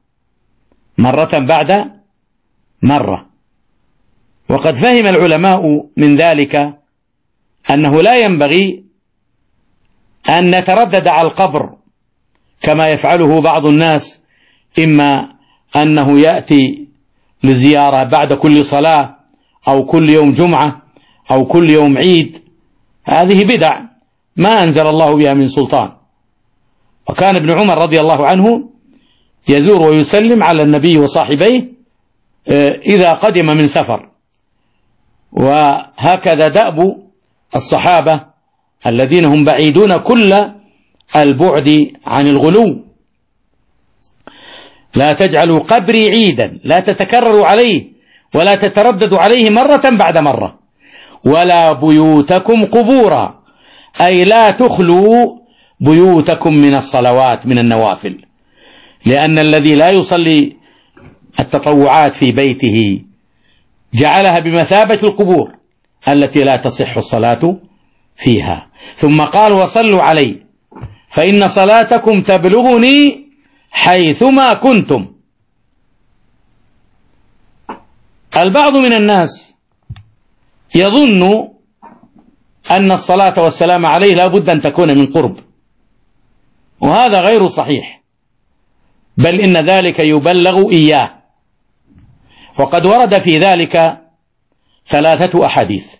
Speaker 1: مرة. وقد فهم العلماء من ذلك أنه لا ينبغي أن نتردد على القبر كما يفعله بعض الناس، إما أنه يأتي لزيارة بعد كل صلاة أو كل يوم جمعة أو كل يوم عيد. هذه بدع ما أنزل الله بها من سلطان. وكان ابن عمر رضي الله عنه يزور ويسلم على النبي وصاحبيه إذا قدم من سفر، وهكذا دأب الصحابة الذين هم بعيدون كل البعد عن الغلو. لا تجعلوا قبري عيدا، لا تتكرروا عليه ولا تترددوا عليه مرة بعد مرة. ولا بيوتكم قبورا، أي لا تخلوا بيوتكم من الصلوات من النوافل، لأن الذي لا يصلي التطوعات في بيته جعلها بمثابة القبور التي لا تصح الصلاة فيها. ثم قال: وصلوا علي فإن صلاتكم تبلغني حيثما كنتم. البعض من الناس يظن أن الصلاة والسلام عليه لا بد أن تكون من قرب، وهذا غير صحيح، بل إن ذلك يبلغ إياه. وقد ورد في ذلك 3 أحاديث.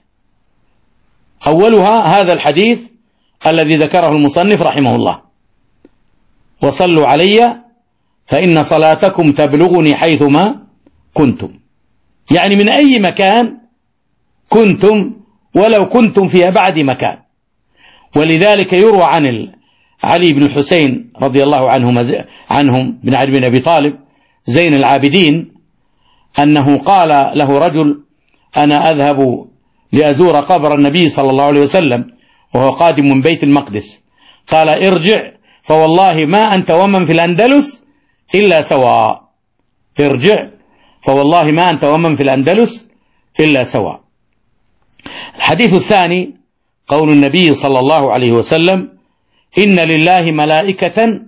Speaker 1: أولها هذا الحديث الذي ذكره المصنف رحمه الله: وصلوا علي فإن صلاتكم تبلغني حيثما كنتم، يعني من أي مكان كنتم ولو كنتم في أبعد مكان. ولذلك يروى عن علي بن الحسين رضي الله عنهم بن علي بن أبي طالب زين العابدين أنه قال له رجل: أنا أذهب لأزور قبر النبي صلى الله عليه وسلم وهو قادم من بيت المقدس. قال: ارجع فوالله ما أنت ومن في الأندلس إلا سواء. ارجع فوالله ما أنت ومن في الأندلس إلا سواء. الحديث الثاني قول النبي صلى الله عليه وسلم: إن لله ملائكة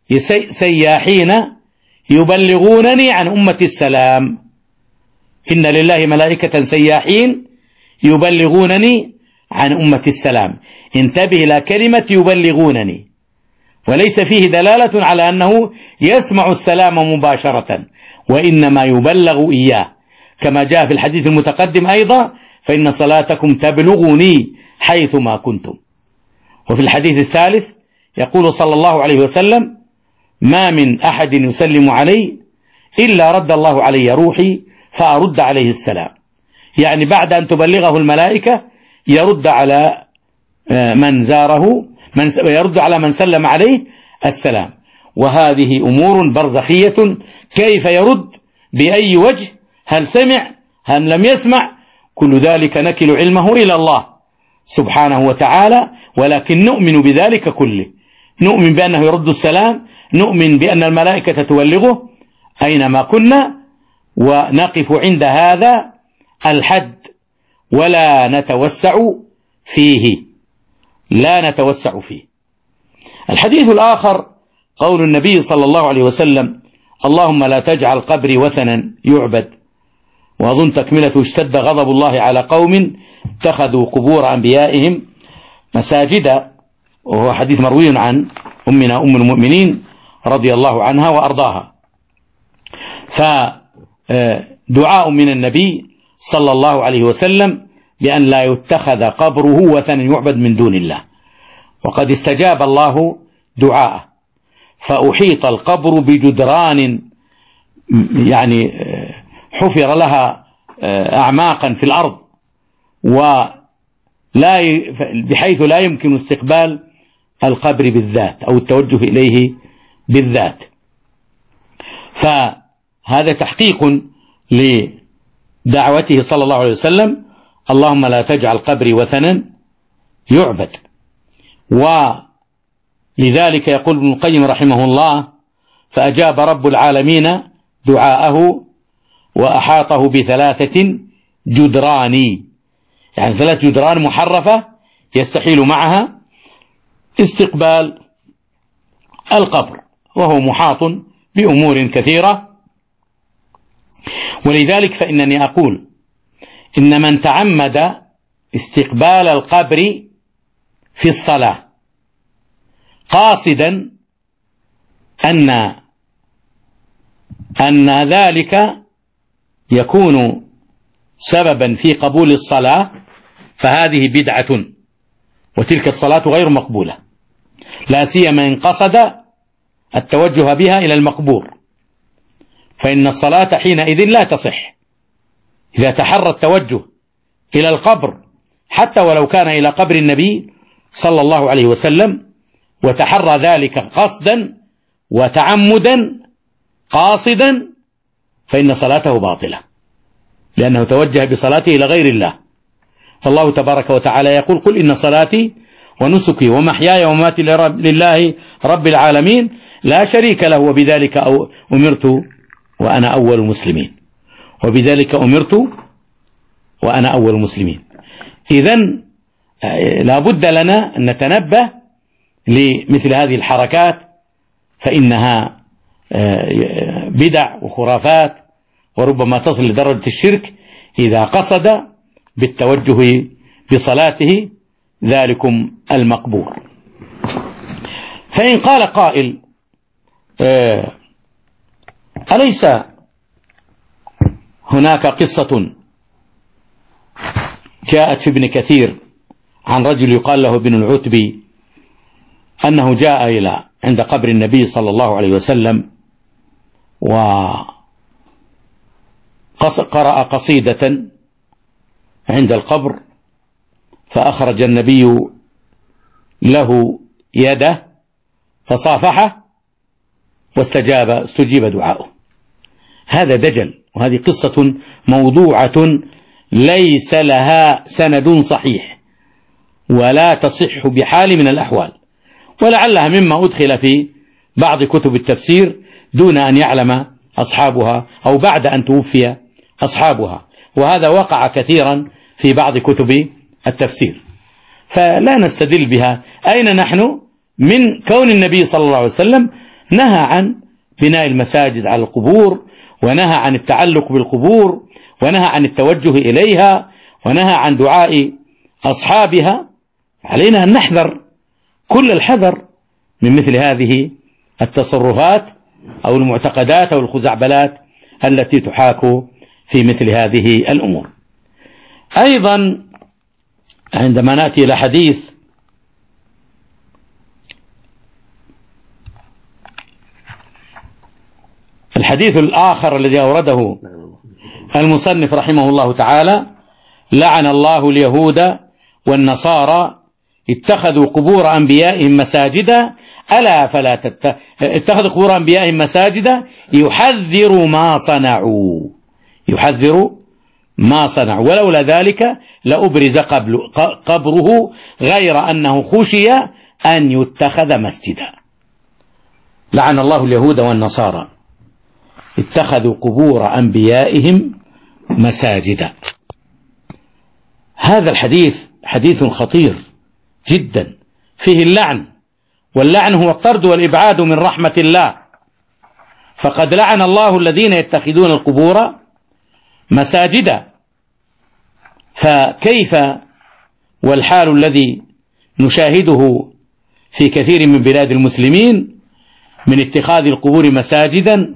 Speaker 1: سياحين يبلغونني عن أمة السلام. إن لله ملائكة سياحين يبلغونني عن أمة السلام. انتبه إلى كلمة يبلغونني، وليس فيه دلالة على أنه يسمع السلام مباشرة، وإنما يبلغ إياه، كما جاء في الحديث المتقدم أيضا: فإن صلاتكم تبلغني حيثما كنتم. وفي الحديث الثالث يقول صلى الله عليه وسلم: ما من أحد يسلم علي إلا رد الله علي روحي فأرد عليه السلام. يعني بعد أن تبلغه الملائكة يرد على من زاره، يرد على من سلم عليه السلام. وهذه أمور برزخية، كيف يرد؟ بأي وجه؟ هل سمع؟ هل لم يسمع؟ كل ذلك نكل علمه إلى الله سبحانه وتعالى، ولكن نؤمن بذلك كله. نؤمن بأنه يرد السلام، نؤمن بأن الملائكة تبلغه أينما كنا، ونقف عند هذا الحد ولا نتوسع فيه، لا نتوسع فيه. الحديث الآخر قول النبي صلى الله عليه وسلم: اللهم لا تجعل قبري وثنا يعبد. وأظن تكملته: اشتد غضب الله على قوم اتخذوا قبور أنبيائهم مساجدا. وهو حديث مروي عن أمنا أم المؤمنين رضي الله عنها وأرضاها. فدعاء من النبي صلى الله عليه وسلم بأن لا يتخذ قبره وثنا يعبد من دون الله، وقد استجاب الله دعاءه، فأحيط القبر بجدران يعني حفر لها أعماقا في الأرض، بحيث لا يمكن استقبال القبر بالذات أو التوجه إليه بالذات. فهذا تحقيق لدعوته صلى الله عليه وسلم: اللهم لا تجعل قبري وثنا يعبد. ولذلك يقول ابن القيم رحمه الله: فأجاب رب العالمين دعاءه وأحاطه بثلاثة جدران، يعني 3 جدران محرفة يستحيل معها استقبال القبر، وهو محاط بأمور كثيرة. ولذلك فإنني أقول إن من تعمد استقبال القبر في الصلاة قاصدا أن ذلك يكون سببا في قبول الصلاة، فهذه بدعة، وتلك الصلاة غير مقبولة، لا سيما إن قصد التوجه بها إلى المقبور، فإن الصلاة حينئذ لا تصح إذا تحرى التوجه إلى القبر، حتى ولو كان إلى قبر النبي صلى الله عليه وسلم، وتحرى ذلك قصدا وتعمدا قاصدا، فإن صلاته باطلة، لأنه توجه بصلاته إلى غير الله. فالله تبارك وتعالى يقول: قل إن صلاتي ونسكي ومحياي ومماتي لله رب العالمين لا شريك له وبذلك أمرت وأنا أول المسلمين. وبذلك أمرت وأنا أول المسلمين. إذن لا بد لنا أن نتنبه لمثل هذه الحركات، فإنها بدع وخرافات، وربما تصل لدرجة الشرك إذا قصد بالتوجه بصلاته ذلكم المقبور. فإن قال قائل: أليس هناك قصة جاءت في ابن كثير عن رجل يقال له ابن العتبي أنه جاء عند قبر النبي صلى الله عليه وسلم وقرأ قصيدة عند القبر فأخرج النبي له يده فصافحه واستجيب دعاؤه. هذا دجل، وهذه قصة موضوعة ليس لها سند صحيح ولا تصح بحال من الأحوال، ولعلها مما أدخل في بعض كتب التفسير دون أن يعلم أصحابها أو بعد أن توفي أصحابها، وهذا وقع كثيرا في بعض كتب التفسير، فلا نستدل بها. أين نحن من كون النبي صلى الله عليه وسلم نهى عن بناء المساجد على القبور، ونهى عن التعلق بالقبور، ونهى عن التوجه إليها، ونهى عن دعاء أصحابها. علينا أن نحذر كل الحذر من مثل هذه التصرفات أو المعتقدات أو الخزعبلات التي تحاك في مثل هذه الأمور. أيضا عندما نأتي إلى حديث الحديث الآخر الذي أورده المصنف رحمه الله تعالى: لعن الله اليهود والنصارى اتخذوا قبور أنبيائهم مساجدا ألا فلا اتخذوا قبور أنبيائهم مساجدا يحذر ما صنعوا ولولا ذلك لأبرز قبره غير أنه خشي أن يتخذ مسجدا. لعن الله اليهود والنصارى اتخذوا قبور أنبيائهم مساجدا. هذا الحديث حديث خطير جدا فيه اللعن، واللعن هو الطرد والإبعاد من رحمة الله، فقد لعن الله الذين يتخذون القبور مساجدا. فكيف والحال الذي نشاهده في كثير من بلاد المسلمين من اتخاذ القبور مساجدا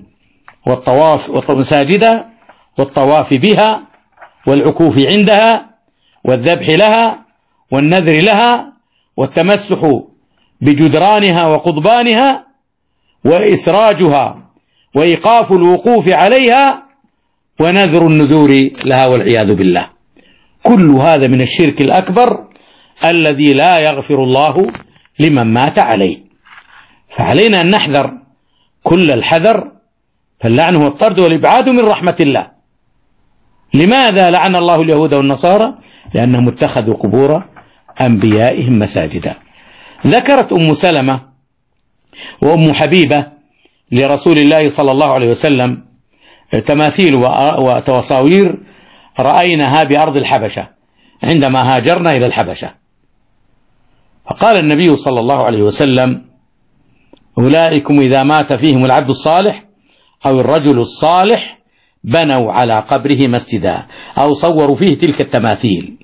Speaker 1: والطواف بها والعكوف عندها والذبح لها والنذر لها والتمسح بجدرانها وقضبانها وإسراجها وإيقاف الوقوف عليها ونذر النذور لها والعياذ بالله. كل هذا من الشرك الأكبر الذي لا يغفر الله لمن مات عليه، فعلينا أن نحذر كل الحذر، فاللعن هو الطرد والإبعاد من رحمة الله. لماذا لعن الله اليهود والنصارى؟ لأنهم اتخذوا قبور أنبيائهم مساجدا. ذكرت أم سلمة وأم حبيبة لرسول الله صلى الله عليه وسلم تماثيل وتصاوير رأيناها بأرض الحبشة عندما هاجرنا إلى الحبشة، فقال النبي صلى الله عليه وسلم: أولئكم إذا مات فيهم العبد الصالح أو الرجل الصالح بنوا على قبره مسجدا أو صوروا فيه تلك التماثيل.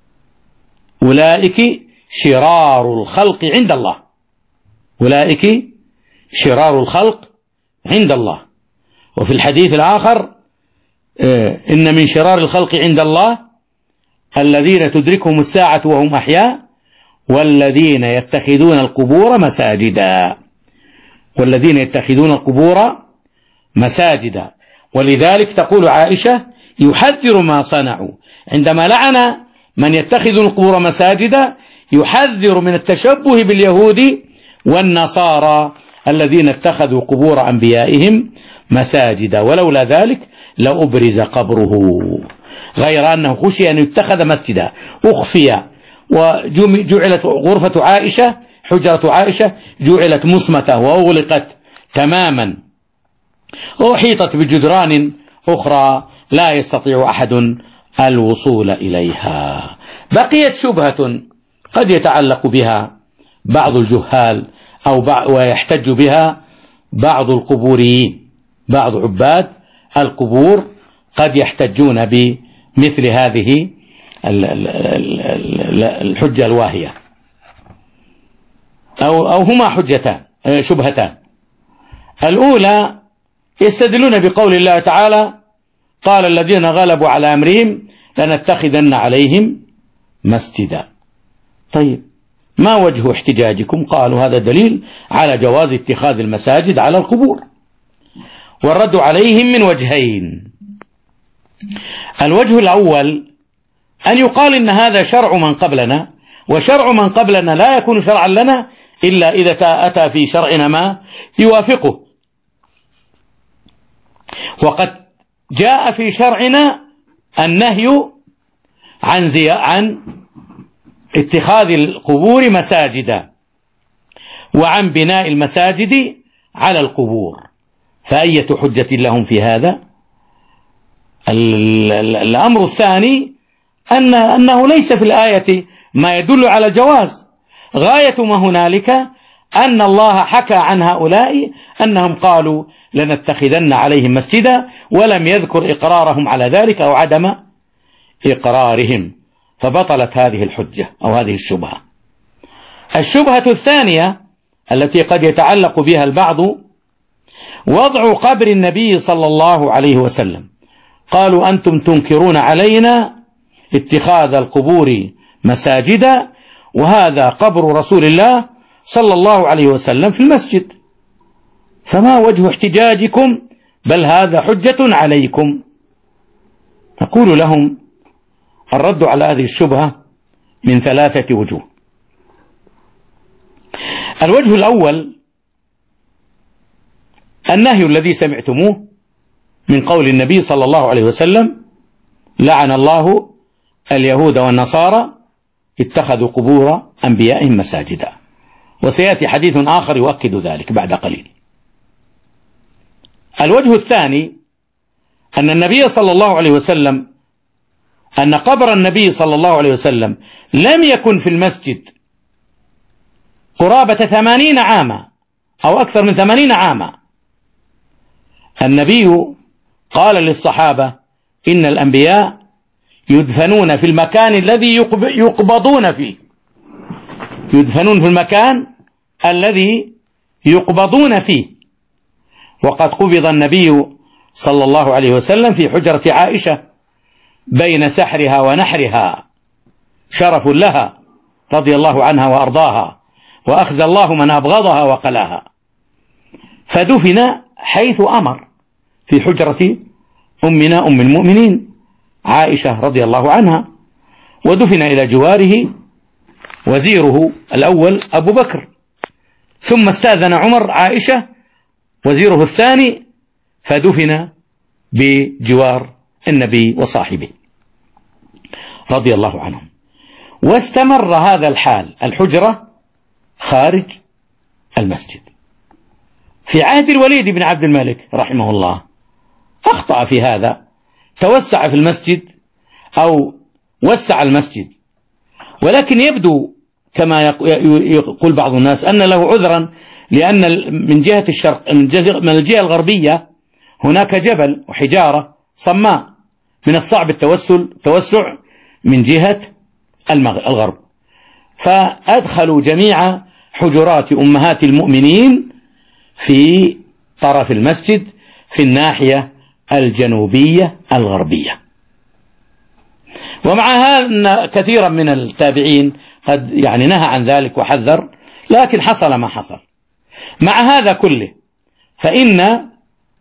Speaker 1: أولئك شرار الخلق عند الله، أولئك شرار الخلق عند الله. وفي الحديث الآخر: إن من شرار الخلق عند الله الذين تدركهم الساعة وهم أحياء والذين يتخذون القبور مساجدا، والذين يتخذون القبور مساجدا. ولذلك تقول عائشة: يحذر ما صنعوا، عندما لعن من يتخذ القبور مساجدا يحذر من التشبه باليهود والنصارى الذين اتخذوا قبور أنبيائهم مساجدا، ولولا ذلك لأبرز قبره غير أنه خشي أن يتخذ مسجدا. أخفي وجعلت غرفة عائشة، حجرة عائشة جعلت مصمتة وأغلقت تماما وأحيطت بجدران أخرى لا يستطيع أحد الوصول إليها. بقيت شبهة قد يتعلق بها بعض الجهال ويحتج بها بعض القبوريين، بعض عباد القبور قد يحتجون بمثل هذه الحجة الواهية، أو هما شبهتان. الأولى يستدلون بقول الله تعالى: قال الذين غلبوا على أمرهم لنتخذن عليهم مسجدا. طيب، ما وجه احتجاجكم؟ قالوا: هذا دليل على جواز اتخاذ المساجد على القبور. والرد عليهم من وجهين. الوجه الأول أن يقال إن هذا شرع من قبلنا، وشرع من قبلنا لا يكون شرعا لنا إلا إذا أتى في شرعنا ما يوافقه. وقد جاء في شرعنا النهي عن اتخاذ القبور مساجدا، وعن بناء المساجد على القبور، فأية حجة لهم في هذا؟ الأمر الثاني أنه ليس في الآية ما يدل على الجواز. غاية ما هنالك أن الله حكى عن هؤلاء أنهم قالوا لنتخذن عليهم مسجدا، ولم يذكر إقرارهم على ذلك أو عدم إقرارهم، فبطلت هذه الحجة أو هذه الشبهة. الشبهة الثانية التي قد يتعلق بها البعض وضع قبر النبي صلى الله عليه وسلم. قالوا أنتم تنكرون علينا اتخاذ القبور مساجدا، وهذا قبر رسول الله صلى الله عليه وسلم في المسجد، فما وجه احتجاجكم؟ بل هذا حجة عليكم. نقول لهم الرد على هذه الشبهة من 3 وجوه. الوجه الأول النهي الذي سمعتموه من قول النبي صلى الله عليه وسلم: لعن الله اليهود والنصارى اتخذوا قبور أنبيائهم مساجدا، وسيأتي حديث آخر يؤكد ذلك بعد قليل. الوجه الثاني أن النبي صلى الله عليه وسلم أن قبر النبي صلى الله عليه وسلم لم يكن في المسجد قرابة 80 عاما أو أكثر من 80 عاما. النبي قال للصحابة: إن الأنبياء يدفنون في المكان الذي يقبضون فيه، يدفنون في المكان الذي يقبضون فيه. وقد قبض النبي صلى الله عليه وسلم في حجرة عائشة بين سحرها ونحرها، شرف لها رضي الله عنها وأرضاها، وأخزى الله من أبغضها وقلاها، فدفن حيث أمر في حجرة أمنا أم المؤمنين عائشة رضي الله عنها، ودفن إلى جواره وزيره الأول أبو بكر، ثم استأذن عمر عائشة وزيره الثاني، فدفن بجوار النبي وصاحبه رضي الله عنهم. واستمر هذا الحال، الحجرة خارج المسجد. في عهد الوليد بن عبد الملك رحمه الله أخطأ في هذا، توسع في المسجد أو وسع المسجد، ولكن يبدو كما يقول بعض الناس أن له عذرا، لأن من جهة الشرق من الجهة الغربية هناك جبل وحجارة صماء، من الصعب التوسع من جهة الغرب، فأدخلوا جميع حجرات أمهات المؤمنين في طرف المسجد في الناحية الجنوبية الغربية. ومع هذا كثيرا من التابعين قد نهى عن ذلك وحذر، لكن حصل ما حصل. مع هذا كله فإن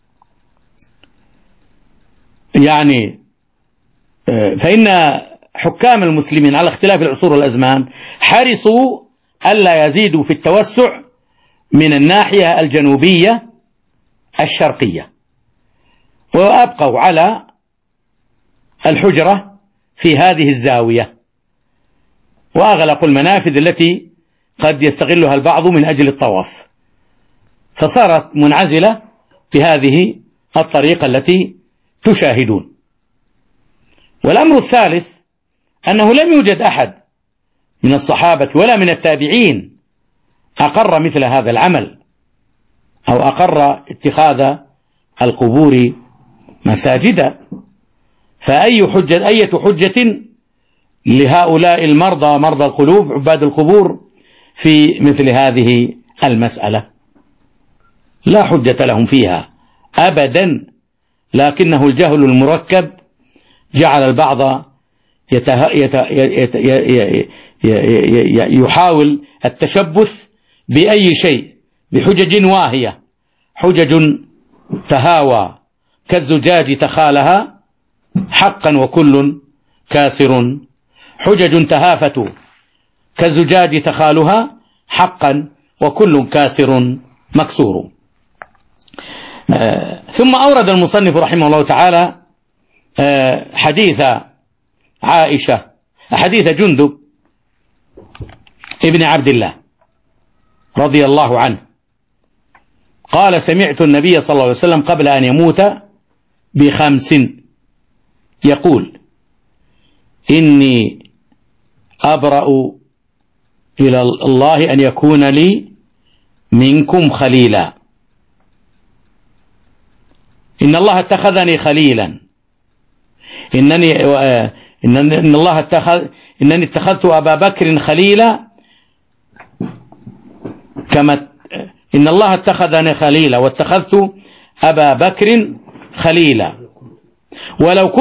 Speaker 1: حكام المسلمين على اختلاف العصور والأزمان حرصوا ألا يزيدوا في التوسع من الناحية الجنوبية الشرقية، وأبقوا على الحجرة في هذه الزاوية، وأغلقوا المنافذ التي قد يستغلها البعض من أجل الطواف، فصارت منعزلة بهذه الطريقة التي تشاهدون. والأمر الثالث أنه لم يوجد أحد من الصحابة ولا من التابعين أقر مثل هذا العمل، أو أقر اتخاذ القبور مساجدا، فأي حجة لهؤلاء لهؤلاء مرضى القلوب عباد القبور في مثل هذه المسألة؟ لا حجة لهم فيها أبدا، لكنه الجهل المركب جعل البعض يحاول التشبث بأي شيء بحجج واهية، حجج تهاوى كالزجاج تخالها، حقا وكل كاسر حجج تهافت كالزجاج تخالها حقا وكل كاسر مكسور. ثم أورد المصنف رحمه الله تعالى حديث عائشة، حديث جندب ابن عبد الله رضي الله عنه قال: سمعت النبي صلى الله عليه وسلم قبل أن يموت ب5 يقول: إني أبرأ إلى الله أن يكون لي منكم خليلا، إن الله اتخذني خليلا، إنني اتخذت أبا بكر خليلا كما إن الله اتخذني خليلا واتخذت أبا بكر خليلا، ولو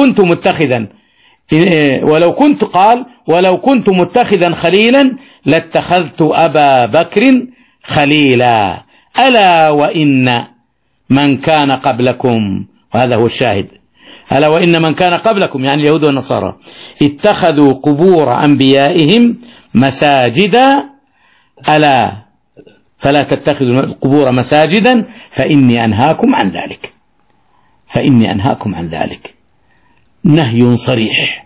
Speaker 1: كنت متخذا خليلا لاتخذت أبا بكر خليلا، ألا وإن من كان قبلكم، وهذا هو الشاهد، ألا وإن من كان قبلكم يعني اليهود والنصارى اتخذوا قبور أنبيائهم مساجدا، ألا فلا تتخذوا القبور مساجدا فإني أنهاكم عن ذلك. نهي صريح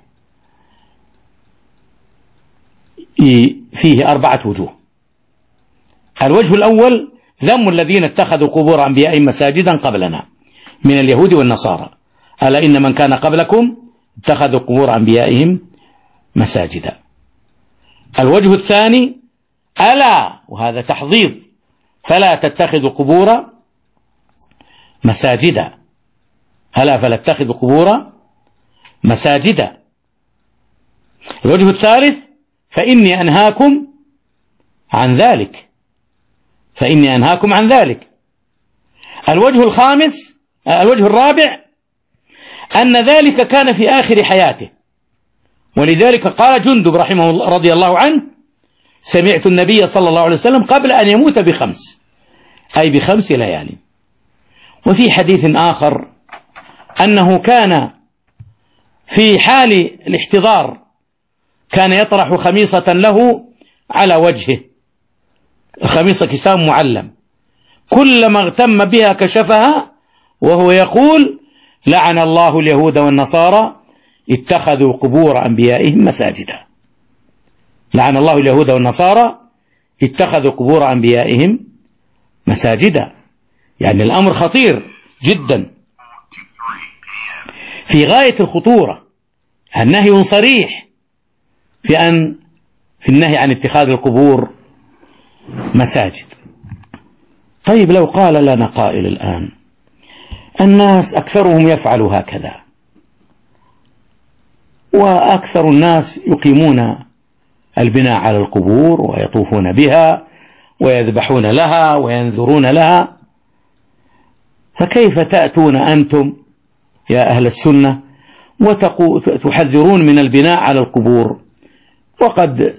Speaker 1: فيه 4 وجوه. الوجه الأول: ذم الذين اتخذوا قبور أنبيائهم مساجدا قبلنا من اليهود والنصارى، ألا إن من كان قبلكم اتخذوا قبور أنبيائهم مساجدا. الوجه الثاني: ألا، وهذا تحضيض، فلا تتخذوا قبور مساجدا، ألا فلا تتخذوا قبور مساجدا. الوجه الثالث: فإني أنهاكم عن ذلك. الوجه الرابع: أن ذلك كان في آخر حياته، ولذلك قال جندب رحمه الله رضي الله عنه: سمعت النبي صلى الله عليه وسلم قبل أن يموت ب5، أي ب5 ليال. وفي حديث آخر أنه كان في حال الاحتضار كان يطرح خميصة له على وجهه، خميصة كسام معلم، كلما اغتم بها كشفها وهو يقول: لعن الله اليهود والنصارى اتخذوا قبور أنبيائهم مساجدا. لعن الله اليهود والنصارى اتخذوا قبور أنبيائهم مساجدا. يعني الأمر خطير جدا في غاية الخطورة. النهي صريح في النهي عن اتخاذ القبور مساجد. طيب، لو قال لنا قائل الآن: الناس أكثرهم يفعل هكذا، وأكثر الناس يقيمون البناء على القبور ويطوفون بها ويذبحون لها وينذرون لها، فكيف تأتون أنتم يا أهل السنة وتحذرون من البناء على القبور وقد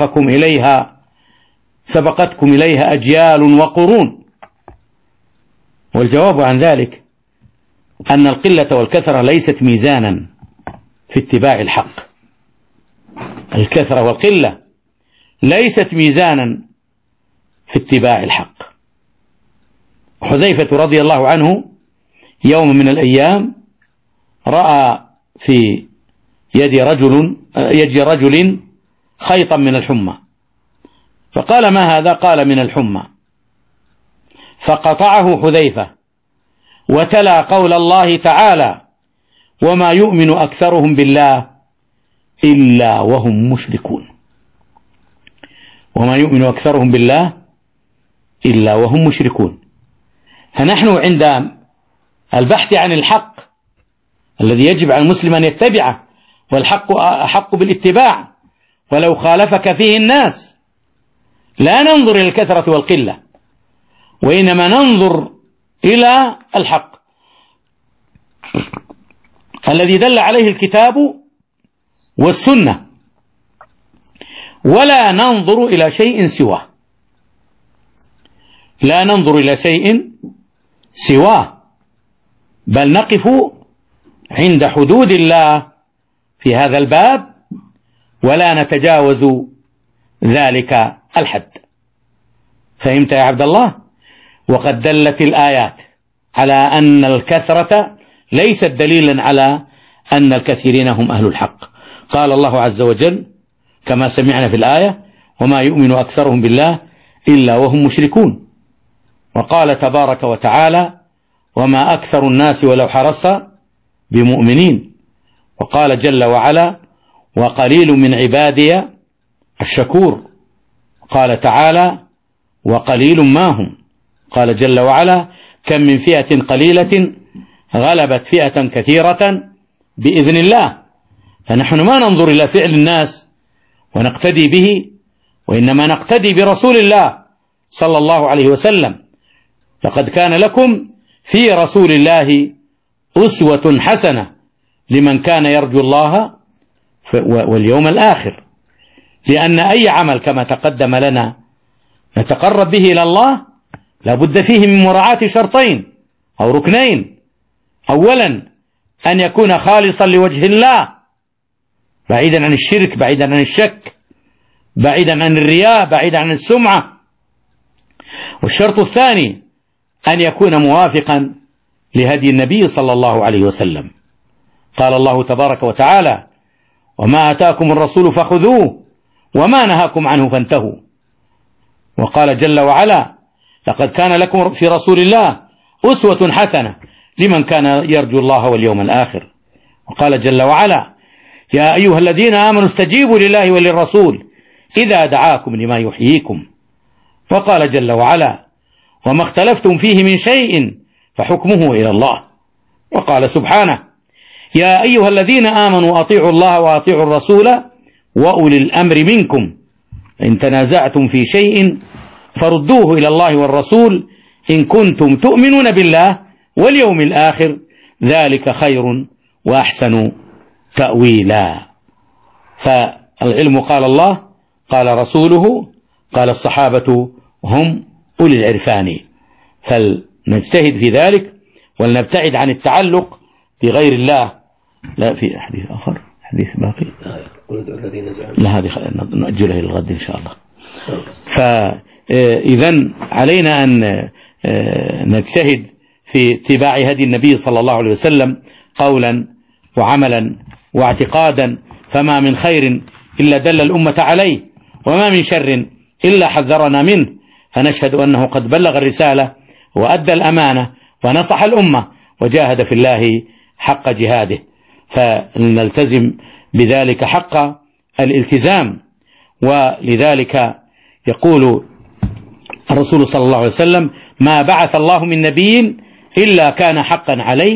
Speaker 1: سبقتكم إليها أجيال وقرون؟ والجواب عن ذلك أن القلة والكثرة ليست ميزانا في اتباع الحق. الكثرة والقلة ليست ميزانا في اتباع الحق. حذيفة رضي الله عنه يوم من الأيام رأى في يد رجل خيطا من الحمى، فقال: ما هذا؟ قال: من الحمى. فقطعه حذيفة وتلا قول الله تعالى: وما يؤمن أكثرهم بالله إلا وهم مشركون. وما يؤمن أكثرهم بالله إلا وهم مشركون. فنحن عند البحث عن الحق الذي يجب على المسلم أن يتبعه، والحق أحق بالاتباع ولو خالفك فيه الناس، لا ننظر إلى الكثرة والقلة، وإنما ننظر إلى الحق الذي دل عليه الكتاب والسنة، ولا ننظر إلى شيء سواه. لا ننظر إلى شيء سواه، بل نقف عند حدود الله في هذا الباب ولا نتجاوز ذلك الحد. فهمت يا عبد الله؟ وقد دلت الآيات على أن الكثرة ليست دليلا على أن الكثيرين هم أهل الحق. قال الله عز وجل كما سمعنا في الآية: وما يؤمن أكثرهم بالله إلا وهم مشركون. وقال تبارك وتعالى: وما أكثر الناس ولو حرصت بمؤمنين. وقال جل وعلا: وقليل من عبادي الشكور. قال تعالى: وقليل ما هم. قال جل وعلا: كم من فئة قليلة غلبت فئة كثيرة بإذن الله. فنحن ما ننظر إلى فعل الناس ونقتدي به، وإنما نقتدي برسول الله صلى الله عليه وسلم. لقد كان لكم في رسول الله أسوة حسنة لمن كان يرجو الله واليوم الآخر. لأن أي عمل كما تقدم لنا نتقرب به إلى الله لابد فيه من مراعاة شرطين أو ركنين: أولا أن يكون خالصا لوجه الله، بعيدا عن الشرك، بعيدا عن الشك، بعيدا عن الرياء، بعيدا عن السمعة. والشرط الثاني أن يكون موافقا لهدي النبي صلى الله عليه وسلم. قال الله تبارك وتعالى: وما آتاكم الرسول فخذوه وما نهاكم عنه فانتهوا. وقال جل وعلا: لقد كان لكم في رسول الله أسوة حسنة لمن كان يرجو الله واليوم الآخر. وقال جل وعلا: يا أيها الذين آمنوا استجيبوا لله وللرسول إذا دعاكم لما يحييكم. وقال جل وعلا: وما اختلفتم فيه من شيء فحكمه إلى الله. وقال سبحانه: يا أيها الذين آمنوا أطيعوا الله وأطيعوا الرسول وأولي الأمر منكم، إن تنازعتم في شيء فردوه إلى الله والرسول إن كنتم تؤمنون بالله واليوم الآخر، ذلك خير وأحسن تأويلا. فالعلم قال الله، قال رسوله، قال الصحابة هم أولي العرفان. فلنجتهد في ذلك ولنبتعد عن التعلق بغير الله. لا في حديث آخر، حديث باقي، لا هذه نؤجله إلى الغد إن شاء الله. فإذن علينا أن نجتهد في اتباع هدي النبي صلى الله عليه وسلم قولا وعملا واعتقادا، فما من خير إلا دل الأمة عليه، وما من شر إلا حذرنا منه. فنشهد أنه قد بلغ الرسالة وأدى الأمانة ونصح الأمة وجاهد في الله حق جهاده، فلنلتزم بذلك حق الالتزام. ولذلك يقول الرسول صلى الله عليه وسلم: ما بعث الله من نبي إلا كان حقا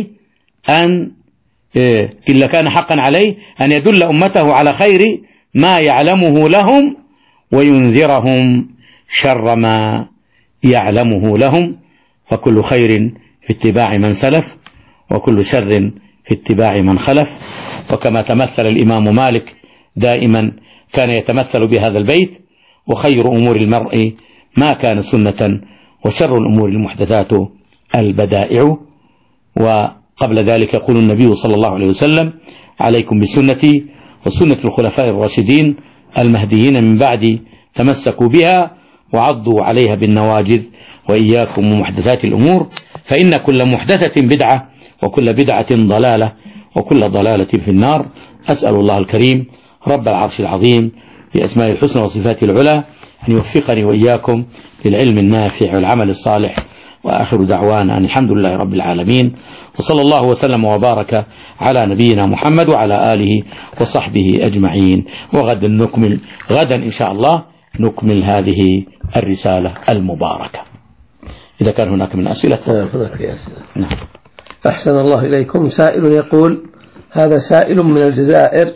Speaker 1: عليه أن يدل أمته على خير ما يعلمه لهم وينذرهم شر ما يعلمه لهم، فكل خير في اتباع من سلف وكل شر في اتباع من خلف. وكما تمثل الإمام مالك دائما كان يتمثل بهذا البيت: وخير أمور المرء ما كان سنة وشر الأمور المحدثات البدائع. وقبل ذلك يقول النبي صلى الله عليه وسلم: عليكم بسنتي وسنة الخلفاء الراشدين المهديين من بعدي، تمسكوا بها وعضوا عليها بالنواجذ، وإياكم ومحدثات الأمور، فإن كل محدثة بدعة وكل بدعة ضلالة وكل ضلالة في النار. أسأل الله الكريم رب العرش العظيم بأسماء الحسنى وصفاته العلى أن يوفقني وإياكم للعلم النافع والعمل الصالح. وآخر دعوانا أن الحمد لله رب العالمين، وصلى الله وسلم وبارك على نبينا محمد وعلى آله وصحبه أجمعين. وغدا نكمل، غدا إن شاء الله نكمل هذه الرسالة المباركة. إذا كان هناك من أسئلة.
Speaker 2: هناك أسئلة. نعم. أحسن الله إليكم. سائل يقول، هذا سائل من الجزائر،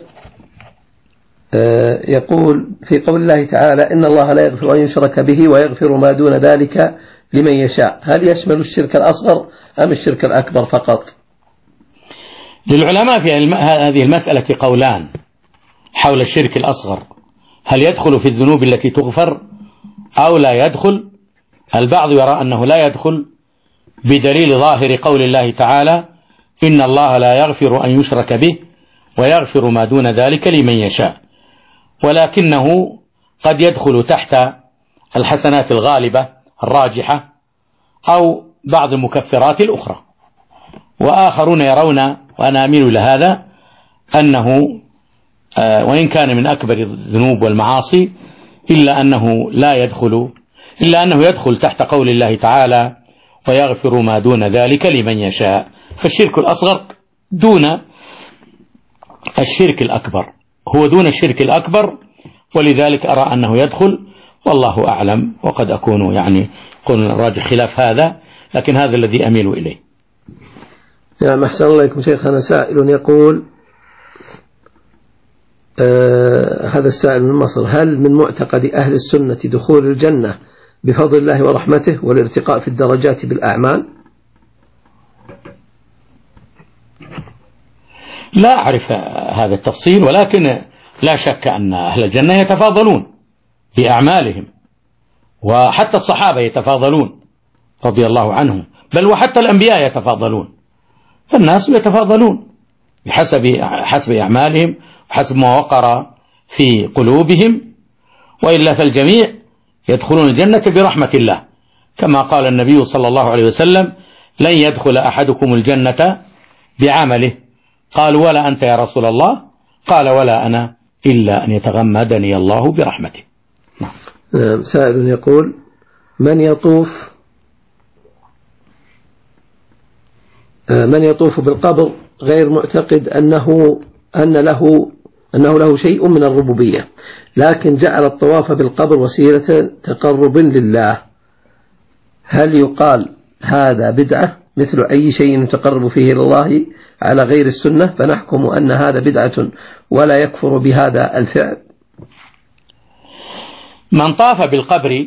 Speaker 2: يقول: في قول الله تعالى: إن الله لا يغفر أن يشرك به ويغفر ما دون ذلك لمن يشاء، هل يشمل الشرك الأصغر أم الشرك الأكبر فقط؟
Speaker 1: للعلماء في هذه المسألة قولان حول الشرك الأصغر: هل يدخل في الذنوب التي تغفر أو لا يدخل؟ البعض يرى أنه لا يدخل بدليل ظاهر قول الله تعالى: إن الله لا يغفر أن يشرك به ويغفر ما دون ذلك لمن يشاء. ولكنه قد يدخل تحت الحسنات الغالبة الراجحة أو بعض المكفرات الأخرى. وآخرون يرون، وأنا أميل إلى هذا، أنه وإن كان من أكبر الذنوب والمعاصي إلا أنه يدخل تحت قول الله تعالى: ويغفر ما دون ذلك لمن يشاء. فالشرك الأصغر دون الشرك الأكبر، هو دون الشرك الأكبر، ولذلك أرى أنه يدخل، والله أعلم. وقد أكون قلنا راجح خلاف هذا، لكن هذا الذي أميل إليه.
Speaker 2: نعم، أحسن الله إليكم شيخنا. سائل يقول هذا السائل من مصر: هل من معتقد أهل السنة دخول الجنة بفضل الله ورحمته والارتقاء في الدرجات بالأعمال؟
Speaker 1: لا أعرف هذا التفصيل، ولكن لا شك أن أهل الجنة يتفاضلون بأعمالهم، وحتى الصحابة يتفاضلون رضي الله عنهم، بل وحتى الأنبياء يتفاضلون. فالناس يتفاضلون بحسب أعمالهم وحسب ما وقر في قلوبهم، وإلا فالجميع يدخلون الجنة برحمة الله، كما قال النبي صلى الله عليه وسلم: لن يدخل أحدكم الجنة بعمله. قالوا: ولا أنت يا رسول الله؟ قال: ولا أنا، إلا أن يتغمدني الله برحمته.
Speaker 2: نعم. سائل يقول: من يطوف بالقبر غير معتقد أنه له شيء من الربوبية، لكن جعل الطواف بالقبر وسيلة تقرب لله، هل يقال هذا بدعة مثل أي شيء يتقرب فيه إلى الله على غير السنة، فنحكم أن هذا بدعة ولا يكفر بهذا الفعل؟
Speaker 1: من طاف بالقبر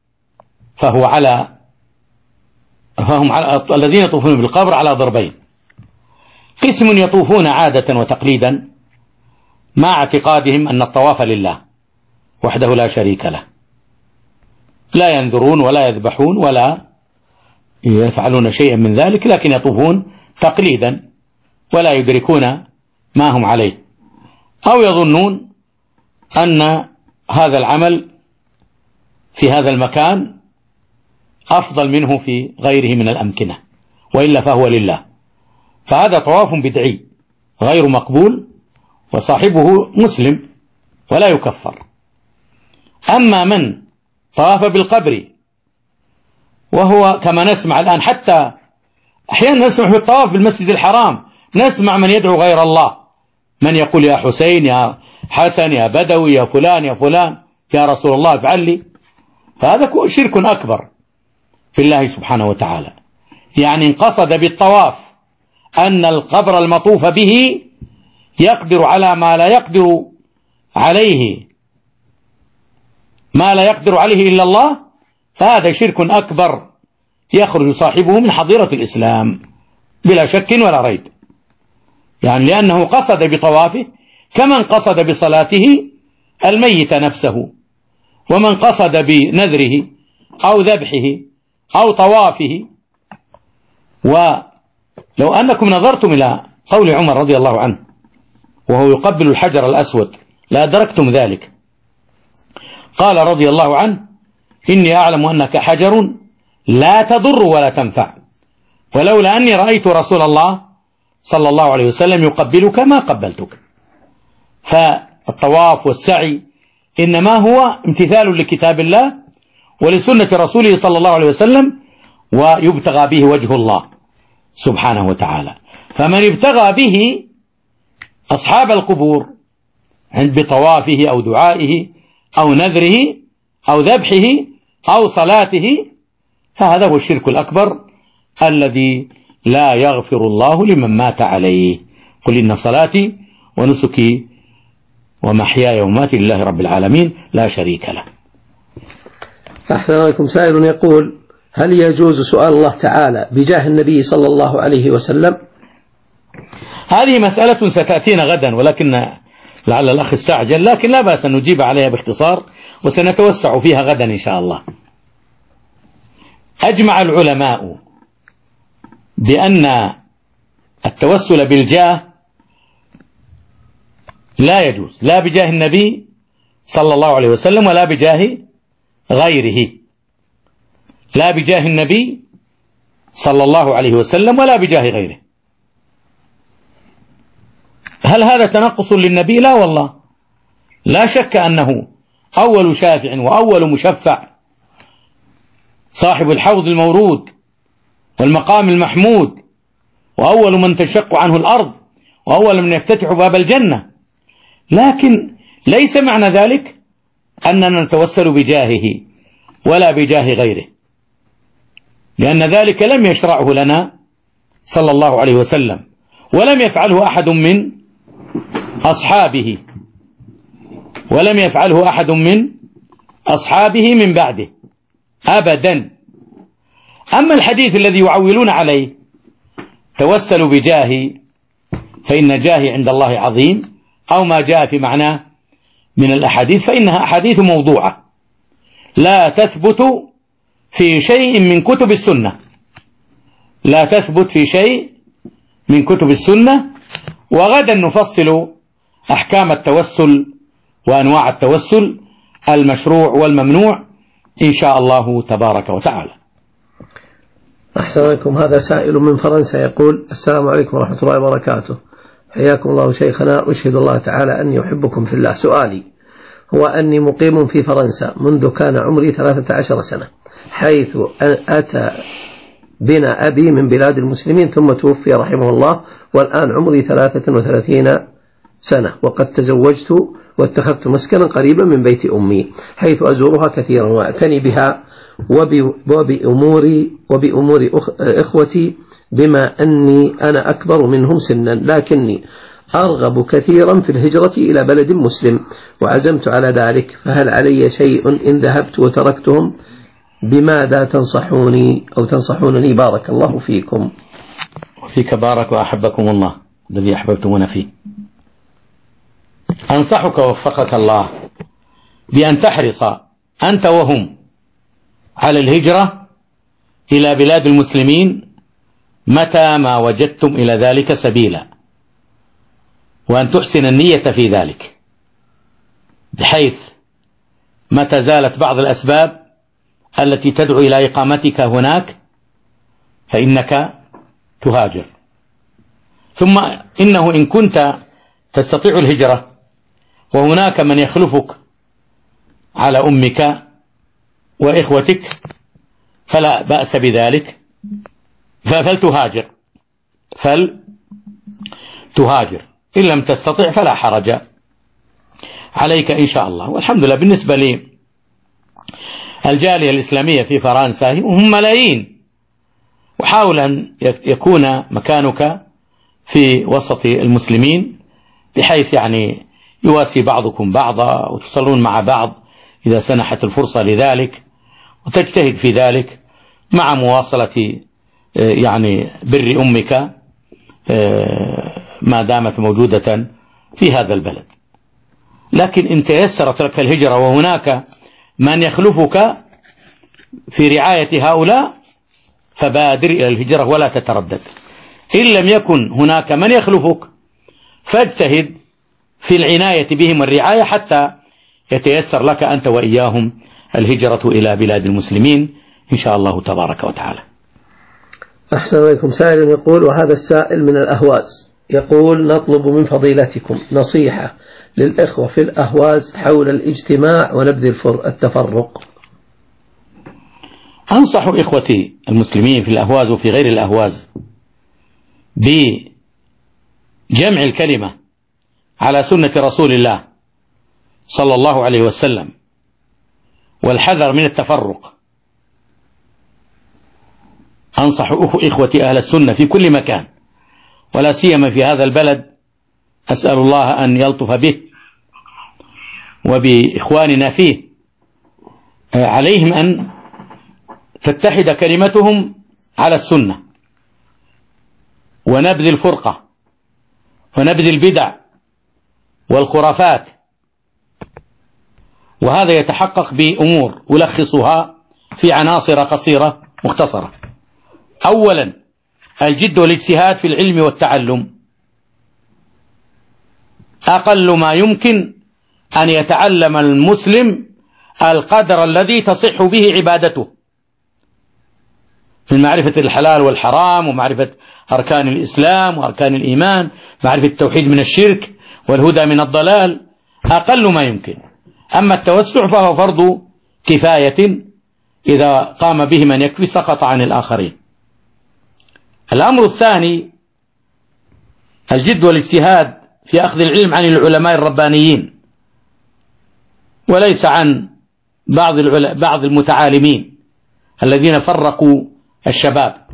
Speaker 1: الذين يطوفون بالقبر على ضربين: قسم يطوفون عادة وتقليدا مع اعتقادهم أن الطواف لله وحده لا شريك له، لا ينذرون ولا يذبحون ولا يفعلون شيئا من ذلك، لكن يطوفون تقليدا ولا يدركون ما هم عليه، أو يظنون أن هذا العمل في هذا المكان أفضل منه في غيره من الأمكنة، وإلا فهو لله. فهذا طواف بدعي غير مقبول، وصاحبه مسلم ولا يكفر. أما من طاف بالقبر وهو كما نسمع الآن، حتى أحيانا نسمع في الطواف في المسجد الحرام، نسمع من يدعو غير الله، من يقول: يا حسين، يا حسن، يا بدوي، يا فلان، يا فلان، يا رسول الله افعل لي. فهذا شرك أكبر في الله سبحانه وتعالى. يعني انقصد بالطواف أن القبر المطوف به يقدر على ما لا يقدر عليه إلا الله، فهذا شرك أكبر يخرج صاحبه من حظيرة الإسلام بلا شك ولا ريب، يعني لأنه قصد بطوافه كمن قصد بصلاته الميت نفسه، ومن قصد بنذره أو ذبحه أو طوافه. ولو أنكم نظرتم إلى قول عمر رضي الله عنه وهو يقبل الحجر الأسود لأدركتم ذلك. قال رضي الله عنه: إني أعلم أنك حجر لا تضر ولا تنفع، ولولا أني رأيت رسول الله صلى الله عليه وسلم يقبلك ما قبلتك. فالطواف والسعي إنما هو امتثال لكتاب الله ولسنة رسوله صلى الله عليه وسلم، ويبتغى به وجه الله سبحانه وتعالى. فمن ابتغى به أصحاب القبور بطوافه أو دعائه أو نذره أو ذبحه أو صلاته، فهذا هو الشرك الأكبر الذي لا يغفر الله لمن مات عليه. قل إن صلاتي ونسكي ومحياي ومماتي لله رب العالمين لا شريك له.
Speaker 2: أحسن عليكم. سائل يقول: هل يجوز سؤال الله تعالى بجاه النبي صلى الله عليه وسلم؟
Speaker 1: هذه مسألة ستأتينا غدا، ولكن لعل الأخ استعجل، لكن لا بأس أن نجيب عليها باختصار، وسنتوسع فيها غدا إن شاء الله. أجمع العلماء بأن التوسل بالجاه لا يجوز، لا بجاه النبي صلى الله عليه وسلم ولا بجاه غيره، لا بجاه النبي صلى الله عليه وسلم ولا بجاه غيره. هل هذا تنقص للنبي؟ لا والله، لا شك أنه أول شافع وأول مشفع، صاحب الحوض المورود والمقام المحمود، وأول من تنشق عنه الأرض، وأول من يفتتح باب الجنة. لكن ليس معنى ذلك أننا نتوسل بجاهه ولا بجاه غيره، لأن ذلك لم يشرعه لنا صلى الله عليه وسلم، ولم يفعله أحد من أصحابه، ولم يفعله أحد من أصحابه من بعده أبدا. أما الحديث الذي يعولون عليه توسلوا بجاهي فإن جاهي عند الله عظيم، أو ما جاء في معناه من الأحاديث، فإنها أحاديث موضوعة لا تثبت في شيء من كتب السنة، لا تثبت في شيء من كتب السنة. وغدا نفصل أحكام التوسل وأنواع التوسل المشروع والممنوع إن شاء الله تبارك وتعالى.
Speaker 2: أحسن عليكم. هذا سائل من فرنسا يقول: السلام عليكم ورحمة الله وبركاته، حياكم الله شيخنا، أشهد الله تعالى أني أحبكم في الله. سؤالي هو أني مقيم في فرنسا منذ كان عمري 13 سنة، حيث أتى بنا أبي من بلاد المسلمين ثم توفي رحمه الله، والآن عمري 33 سنة، وقد تزوجت واتخذت مسكنا قريبا من بيت أمي، حيث أزورها كثيرا وأعتني بها وبأمور إخوتي، بما أني أنا أكبر منهم سنا، لكني أرغب كثيرا في الهجرة إلى بلد مسلم وعزمت على ذلك، فهل علي شيء إن ذهبت وتركتهم؟ بماذا تنصحوني أو تنصحونني؟ بارك الله فيكم.
Speaker 1: وفيك بارك وأحبكم الله الذي أحببتمونا فيه. أنصحك ووفقك الله بأن تحرص أنت وهم على الهجرة إلى بلاد المسلمين متى ما وجدتم إلى ذلك سبيلا، وأن تحسن النية في ذلك، بحيث متى زالت بعض الأسباب التي تدعو إلى إقامتك هناك فإنك تهاجر. ثم إنه إن كنت تستطيع الهجرة وهناك من يخلفك على أمك وإخوتك فلا بأس بذلك، فلتهاجر. إن لم تستطع فلا حرج عليك إن شاء الله. والحمد لله بالنسبة لي الجالية الإسلامية في فرنسا هم ملايين، وحاول أن يكون مكانك في وسط المسلمين، بحيث يعني يواسي بعضكم بعضا وتصلون مع بعض إذا سنحت الفرصة لذلك، وتجتهد في ذلك مع مواصلة يعني بر أمك ما دامت موجودة في هذا البلد. لكن إن تيسرت لك الهجرة وهناك من يخلفك في رعاية هؤلاء فبادر إلى الهجرة ولا تتردد. إن لم يكن هناك من يخلفك فاجتهد في العناية بهم والرعاية حتى يتيسر لك أنت وإياهم الهجرة إلى بلاد المسلمين إن شاء الله تبارك وتعالى.
Speaker 2: أحسن عليكم. سائل يقول، وهذا السائل من الأهواز، يقول: نطلب من فضيلتكم نصيحة للإخوة في الأهواز حول الاجتماع ونبذ التفرق.
Speaker 1: أنصح إخوتي المسلمين في الأهواز وفي غير الأهواز بجمع الكلمة على سنة رسول الله صلى الله عليه وسلم، والحذر من التفرق. أنصح إخوتي أهل السنة في كل مكان، ولا سيما في هذا البلد، أسأل الله أن يلطف به وبإخواننا فيه، عليهم أن تتحد كلمتهم على السنة، ونبذ الفرقة ونبذ البدع والخرافات. وهذا يتحقق بأمور ألخصها في عناصر قصيرة مختصرة. أولا، الجد والاجتهاد في العلم والتعلم، أقل ما يمكن أن يتعلم المسلم القدر الذي تصح به عبادته من معرفة الحلال والحرام، ومعرفة أركان الإسلام وأركان الإيمان، معرفة التوحيد من الشرك والهدى من الضلال، أقل ما يمكن. أما التوسع فهو فرض كفاية، إذا قام به من يكفي سقط عن الآخرين. الأمر الثاني الجد والاجتهاد في أخذ العلم عن العلماء الربانيين، وليس عن بعض المتعالمين الذين فرقوا الشباب.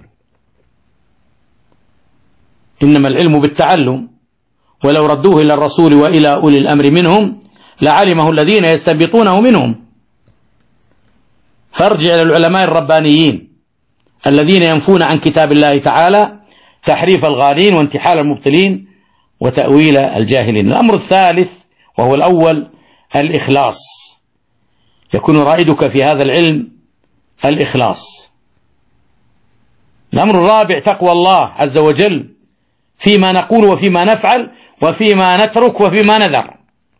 Speaker 1: إنما العلم بالتعلم، ولو ردوه إلى الرسول وإلى أولي الأمر منهم لعلمه الذين يستنبطونه منهم. فارجع إلى العلماء الربانيين الذين ينفون عن كتاب الله تعالى تحريف الغالين وانتحال المبطلين وتأويل الجاهلين. الأمر الثالث وهو الأول الإخلاص، يكون رائدك في هذا العلم الإخلاص. الأمر الرابع تقوى الله عز وجل فيما نقول وفيما نفعل وفيما نترك وفيما نذر.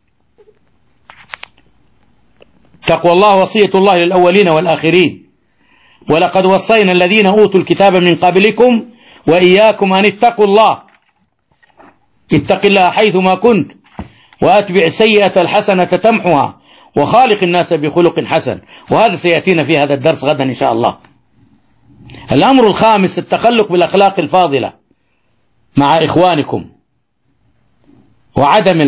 Speaker 1: تقوى الله وصية الله للأولين والآخرين، ولقد وصينا الذين أوتوا الكتاب من قبلكم وإياكم أن اتقوا الله. اتق الله حيثما كنت وأتبع السيئة الحسنة تمحها وخالق الناس بخلق حسن، وهذا سيأتينا في هذا الدرس غدا إن شاء الله. الأمر الخامس التخلق بالأخلاق الفاضلة مع إخوانكم، وعدم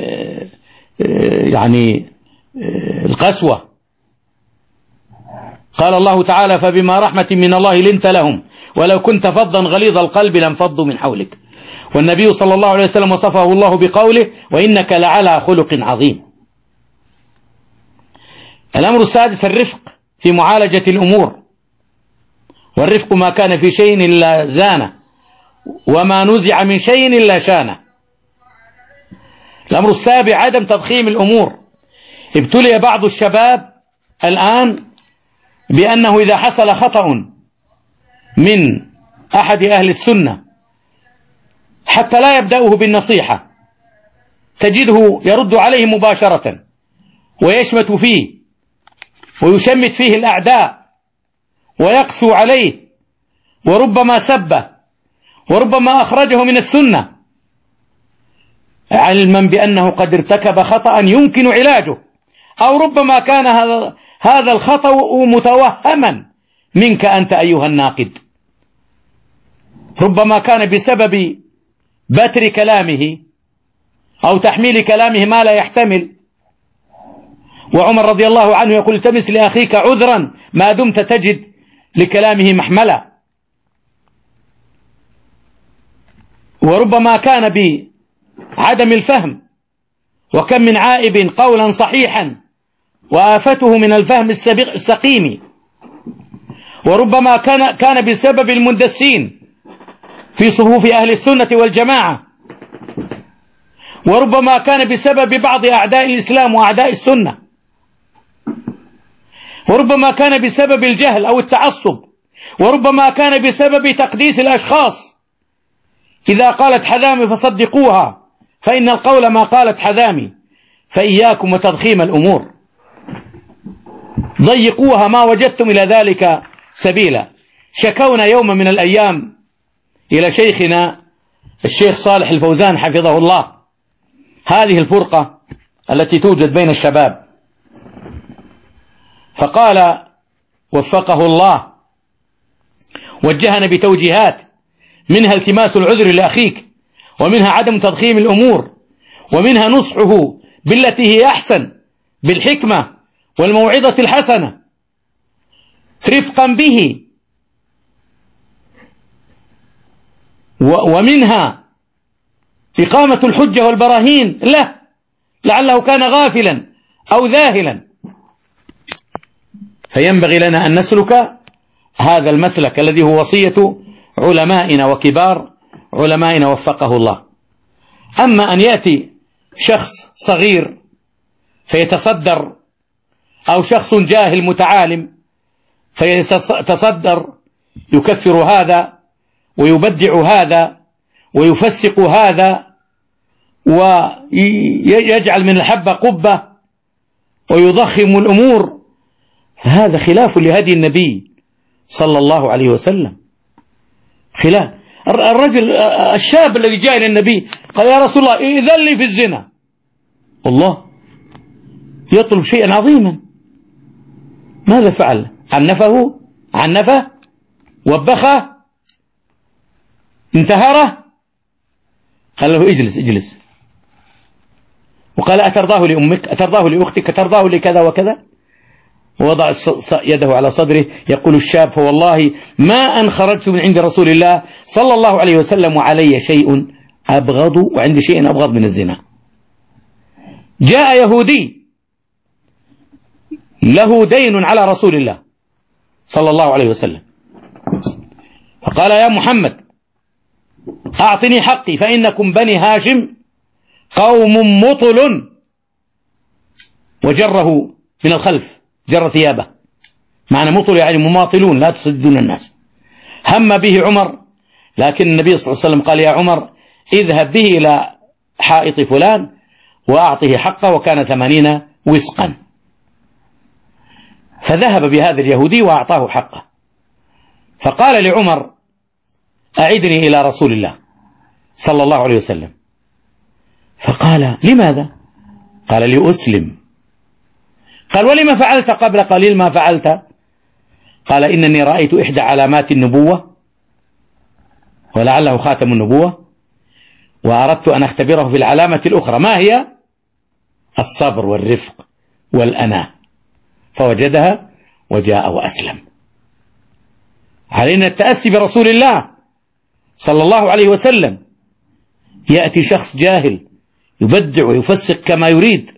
Speaker 1: القسوة. قال الله تعالى فبما رحمة من الله لنت لهم ولو كنت فظا غليظ القلب لانفضوا من حولك. والنبي صلى الله عليه وسلم وصفه الله بقوله وإنك لعلى خلق عظيم. الأمر السادس الرفق في معالجة الأمور، والرفق ما كان في شيء إلا زانه وما نزع من شيء إلا شانه. الأمر السابع عدم تضخيم الأمور. ابتلي بعض الشباب الآن بأنه إذا حصل خطأ من أحد أهل السنة حتى لا يبدأه بالنصيحة تجده يرد عليه مباشرة ويشمت فيه ويشمت فيه الأعداء ويقسو عليه، وربما سبه وربما أخرجه من السنة علما بأنه قد ارتكب خطأ يمكن علاجه، أو ربما كان هذا الخطأ متوهما منك أنت أيها الناقد، ربما كان بسبب بتر كلامه أو تحميل كلامه ما لا يحتمل. وعمر رضي الله عنه يقول التمس لأخيك عذرا ما دمت تجد لكلامه محملا. وربما كان بعدم الفهم، وكم من عائب قولا صحيحا وآفته من الفهم السقيم. وربما كان بسبب المندسين في صفوف أهل السنة والجماعة، وربما كان بسبب بعض أعداء الإسلام وأعداء السنة، وربما كان بسبب الجهل أو التعصب، وربما كان بسبب تقديس الأشخاص. إذا قالت حذامي فصدقوها فإن القول ما قالت حذامي، فإياكم وتضخيم الأمور، ضيقوها ما وجدتم إلى ذلك سبيلا. شكونا يوم من الأيام إلى شيخنا الشيخ صالح الفوزان حفظه الله هذه الفرقة التي توجد بين الشباب، فقال وفقه الله وجهنا بتوجيهات، منها التماس العذر لأخيك، ومنها عدم تضخيم الأمور، ومنها نصحه بالتي هي أحسن بالحكمة والموعظة الحسنة رفقا به، ومنها إقامة الحجة والبراهين له لعله كان غافلا أو ذاهلا. فينبغي لنا أن نسلك هذا المسلك الذي هو وصية علمائنا وكبار علمائنا وفقه الله. أما أن يأتي شخص صغير فيتصدر، أو شخص جاهل متعالم فيتصدر يكفر هذا ويبدع هذا ويفسق هذا ويجعل من الحبة قبة ويضخم الأمور، فهذا خلاف لهدي النبي صلى الله عليه وسلم. خلاف الرجل الشاب الذي جاء إلى النبي قال: يا رسول الله إذن لي في الزنا. الله يطلب شيئا عظيما، ماذا فعل؟ عنفه وبخه انتهره، قال له: اجلس، وقال: أترضاه لأمك؟ أترضاه لأختك؟ أترضاه لكذا وكذا؟ ووضع يده على صدره يقول الشاب: فوالله ما أن خرجت من عند رسول الله صلى الله عليه وسلم وعلي شيء أبغض، وعندي شيء أبغض من الزنا. جاء يهودي له دين على رسول الله صلى الله عليه وسلم، فقال: يا محمد أعطني حقي، فإنكم بني هاشم قوم مطل. وجره من الخلف، جر ثيابه، معنى مطل يعني مماطلون، لا تصدون الناس. هم به عمر، لكن النبي صلى الله عليه وسلم قال: يا عمر اذهب به إلى حائط فلان وأعطه حقه، وكان 80 وسقا. فذهب بهذا اليهودي وأعطاه حقه، فقال لعمر: أعدني إلى رسول الله صلى الله عليه وسلم. فقال: لماذا؟ قال: لأسلم. قال: ولما فعلت قبل قليل ما فعلت؟ قال: إنني رأيت إحدى علامات النبوة، ولعله خاتم النبوة، وأردت أن أختبره في العلامة الأخرى. ما هي؟ الصبر والرفق والأناة. فوجدها وجاء وأسلم. علينا التأسي برسول الله صلى الله عليه وسلم. يأتي شخص جاهل يبدع ويفسق كما يريد،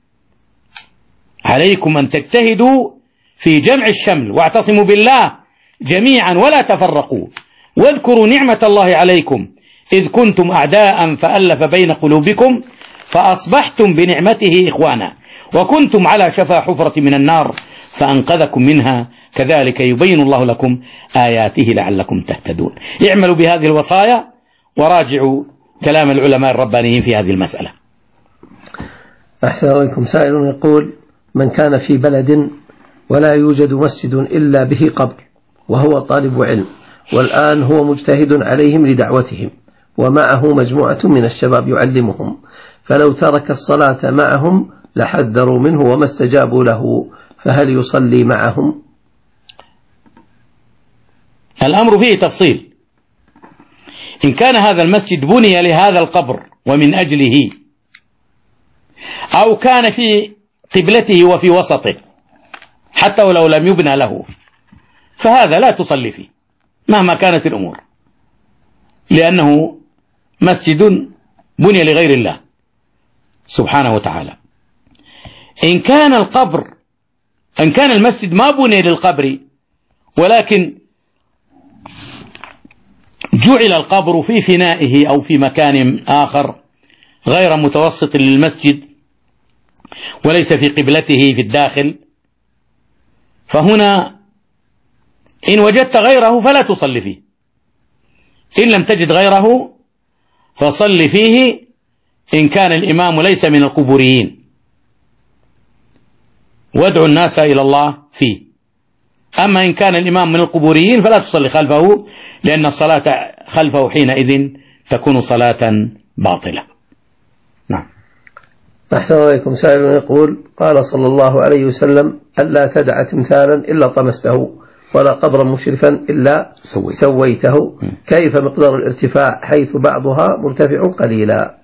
Speaker 1: عليكم أن تجتهدوا في جمع الشمل، واعتصموا بالله جميعا ولا تفرقوا، واذكروا نعمة الله عليكم إذ كنتم أعداء فألف بين قلوبكم فأصبحتم بنعمته إخوانا، وكنتم على شفا حفرة من النار فأنقذكم منها، كذلك يبين الله لكم آياته لعلكم تهتدون. اعملوا بهذه الوصايا وراجعوا كلام العلماء الربانيين في هذه المسألة.
Speaker 2: أحسن عليكم. سائل يقول: من كان في بلد ولا يوجد مسجد إلا به قبر، وهو طالب علم، والآن هو مجتهد عليهم لدعوتهم، ومعه مجموعة من الشباب يعلمهم، فلو ترك الصلاة معهم لحذروا منه وما استجابوا له، فهل يصلي معهم؟
Speaker 1: الأمر فيه تفصيل. إن كان هذا المسجد بني لهذا القبر ومن أجله، أو كان في قبلته وفي وسطه حتى ولو لم يبنى له، فهذا لا تصلي فيه مهما كانت الأمور، لأنه مسجد بني لغير الله سبحانه وتعالى. إن كان المسجد ما بني للقبر، ولكن جعل القبر في فنائه أو في مكان آخر غير متوسط للمسجد وليس في قبلته في الداخل، فهنا إن وجدت غيره فلا تصلي فيه. إن لم تجد غيره فصل فيه إن كان الإمام ليس من القبوريين، وادعو الناس إلى الله فيه. أما إن كان الإمام من القبوريين فلا تصلي خلفه، لأن الصلاة خلفه حينئذ تكون صلاة باطلة. نعم.
Speaker 2: أحسن عليكم. سائل يقول: قال صلى الله عليه وسلم: ألا تدع تمثالا إلا طمسته، ولا قبرا مشرفا إلا سويته. كيف مقدار الارتفاع حيث بعضها مرتفع قليلا؟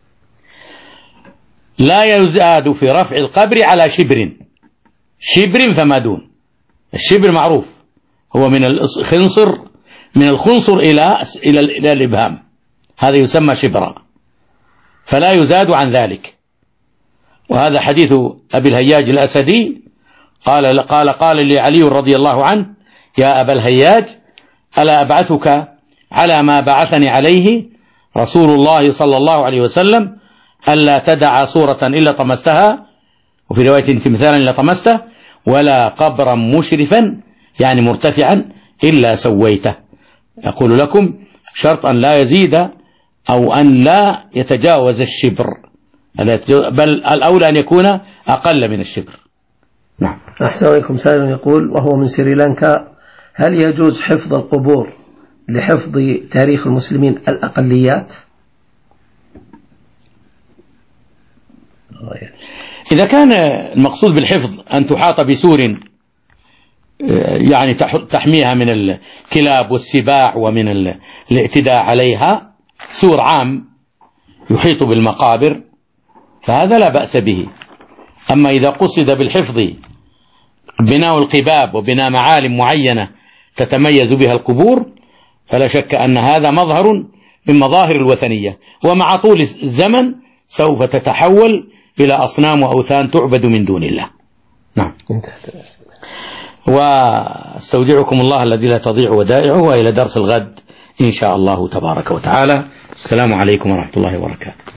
Speaker 1: لا يزاد في رفع القبر على شبر فما دون. الشبر معروف، هو من الخنصر إلى الإبهام، هذا يسمى شبرا، فلا يزاد عن ذلك. وهذا حديث أبي الهياج الأسدي قال لي علي رضي الله عنه: يا أبا الهياج، ألا أبعثك على ما بعثني عليه رسول الله صلى الله عليه وسلم، ألا تدع صورة إلا طمستها، وفي رواية تمثالا إلا طمسته، ولا قبرا مشرفا يعني مرتفعا إلا سويته. أقول لكم شرط أن لا يزيد أو أن لا يتجاوز الشبر، بل الأولى أن يكون أقل من الشبر. نعم.
Speaker 2: أحسن عليكم. سائل يقول وهو من سريلانكا: هل يجوز حفظ القبور لحفظ تاريخ المسلمين الأقليات؟
Speaker 1: إذا كان المقصود بالحفظ أن تحاط بسور يعني تحميها من الكلاب والسباع ومن الاعتداء عليها، سور عام يحيط بالمقابر، فهذا لا بأس به. أما إذا قصد بالحفظ بناء القباب وبناء معالم معينة تتميز بها القبور، فلا شك أن هذا مظهر من مظاهر الوثنية، ومع طول الزمن سوف تتحول إلى أصنام وأوثان تعبد من دون الله. نعم. واستودعكم الله الذي لا تضيع ودائعه، وإلى درس الغد إن شاء الله تبارك وتعالى. السلام عليكم ورحمة الله وبركاته.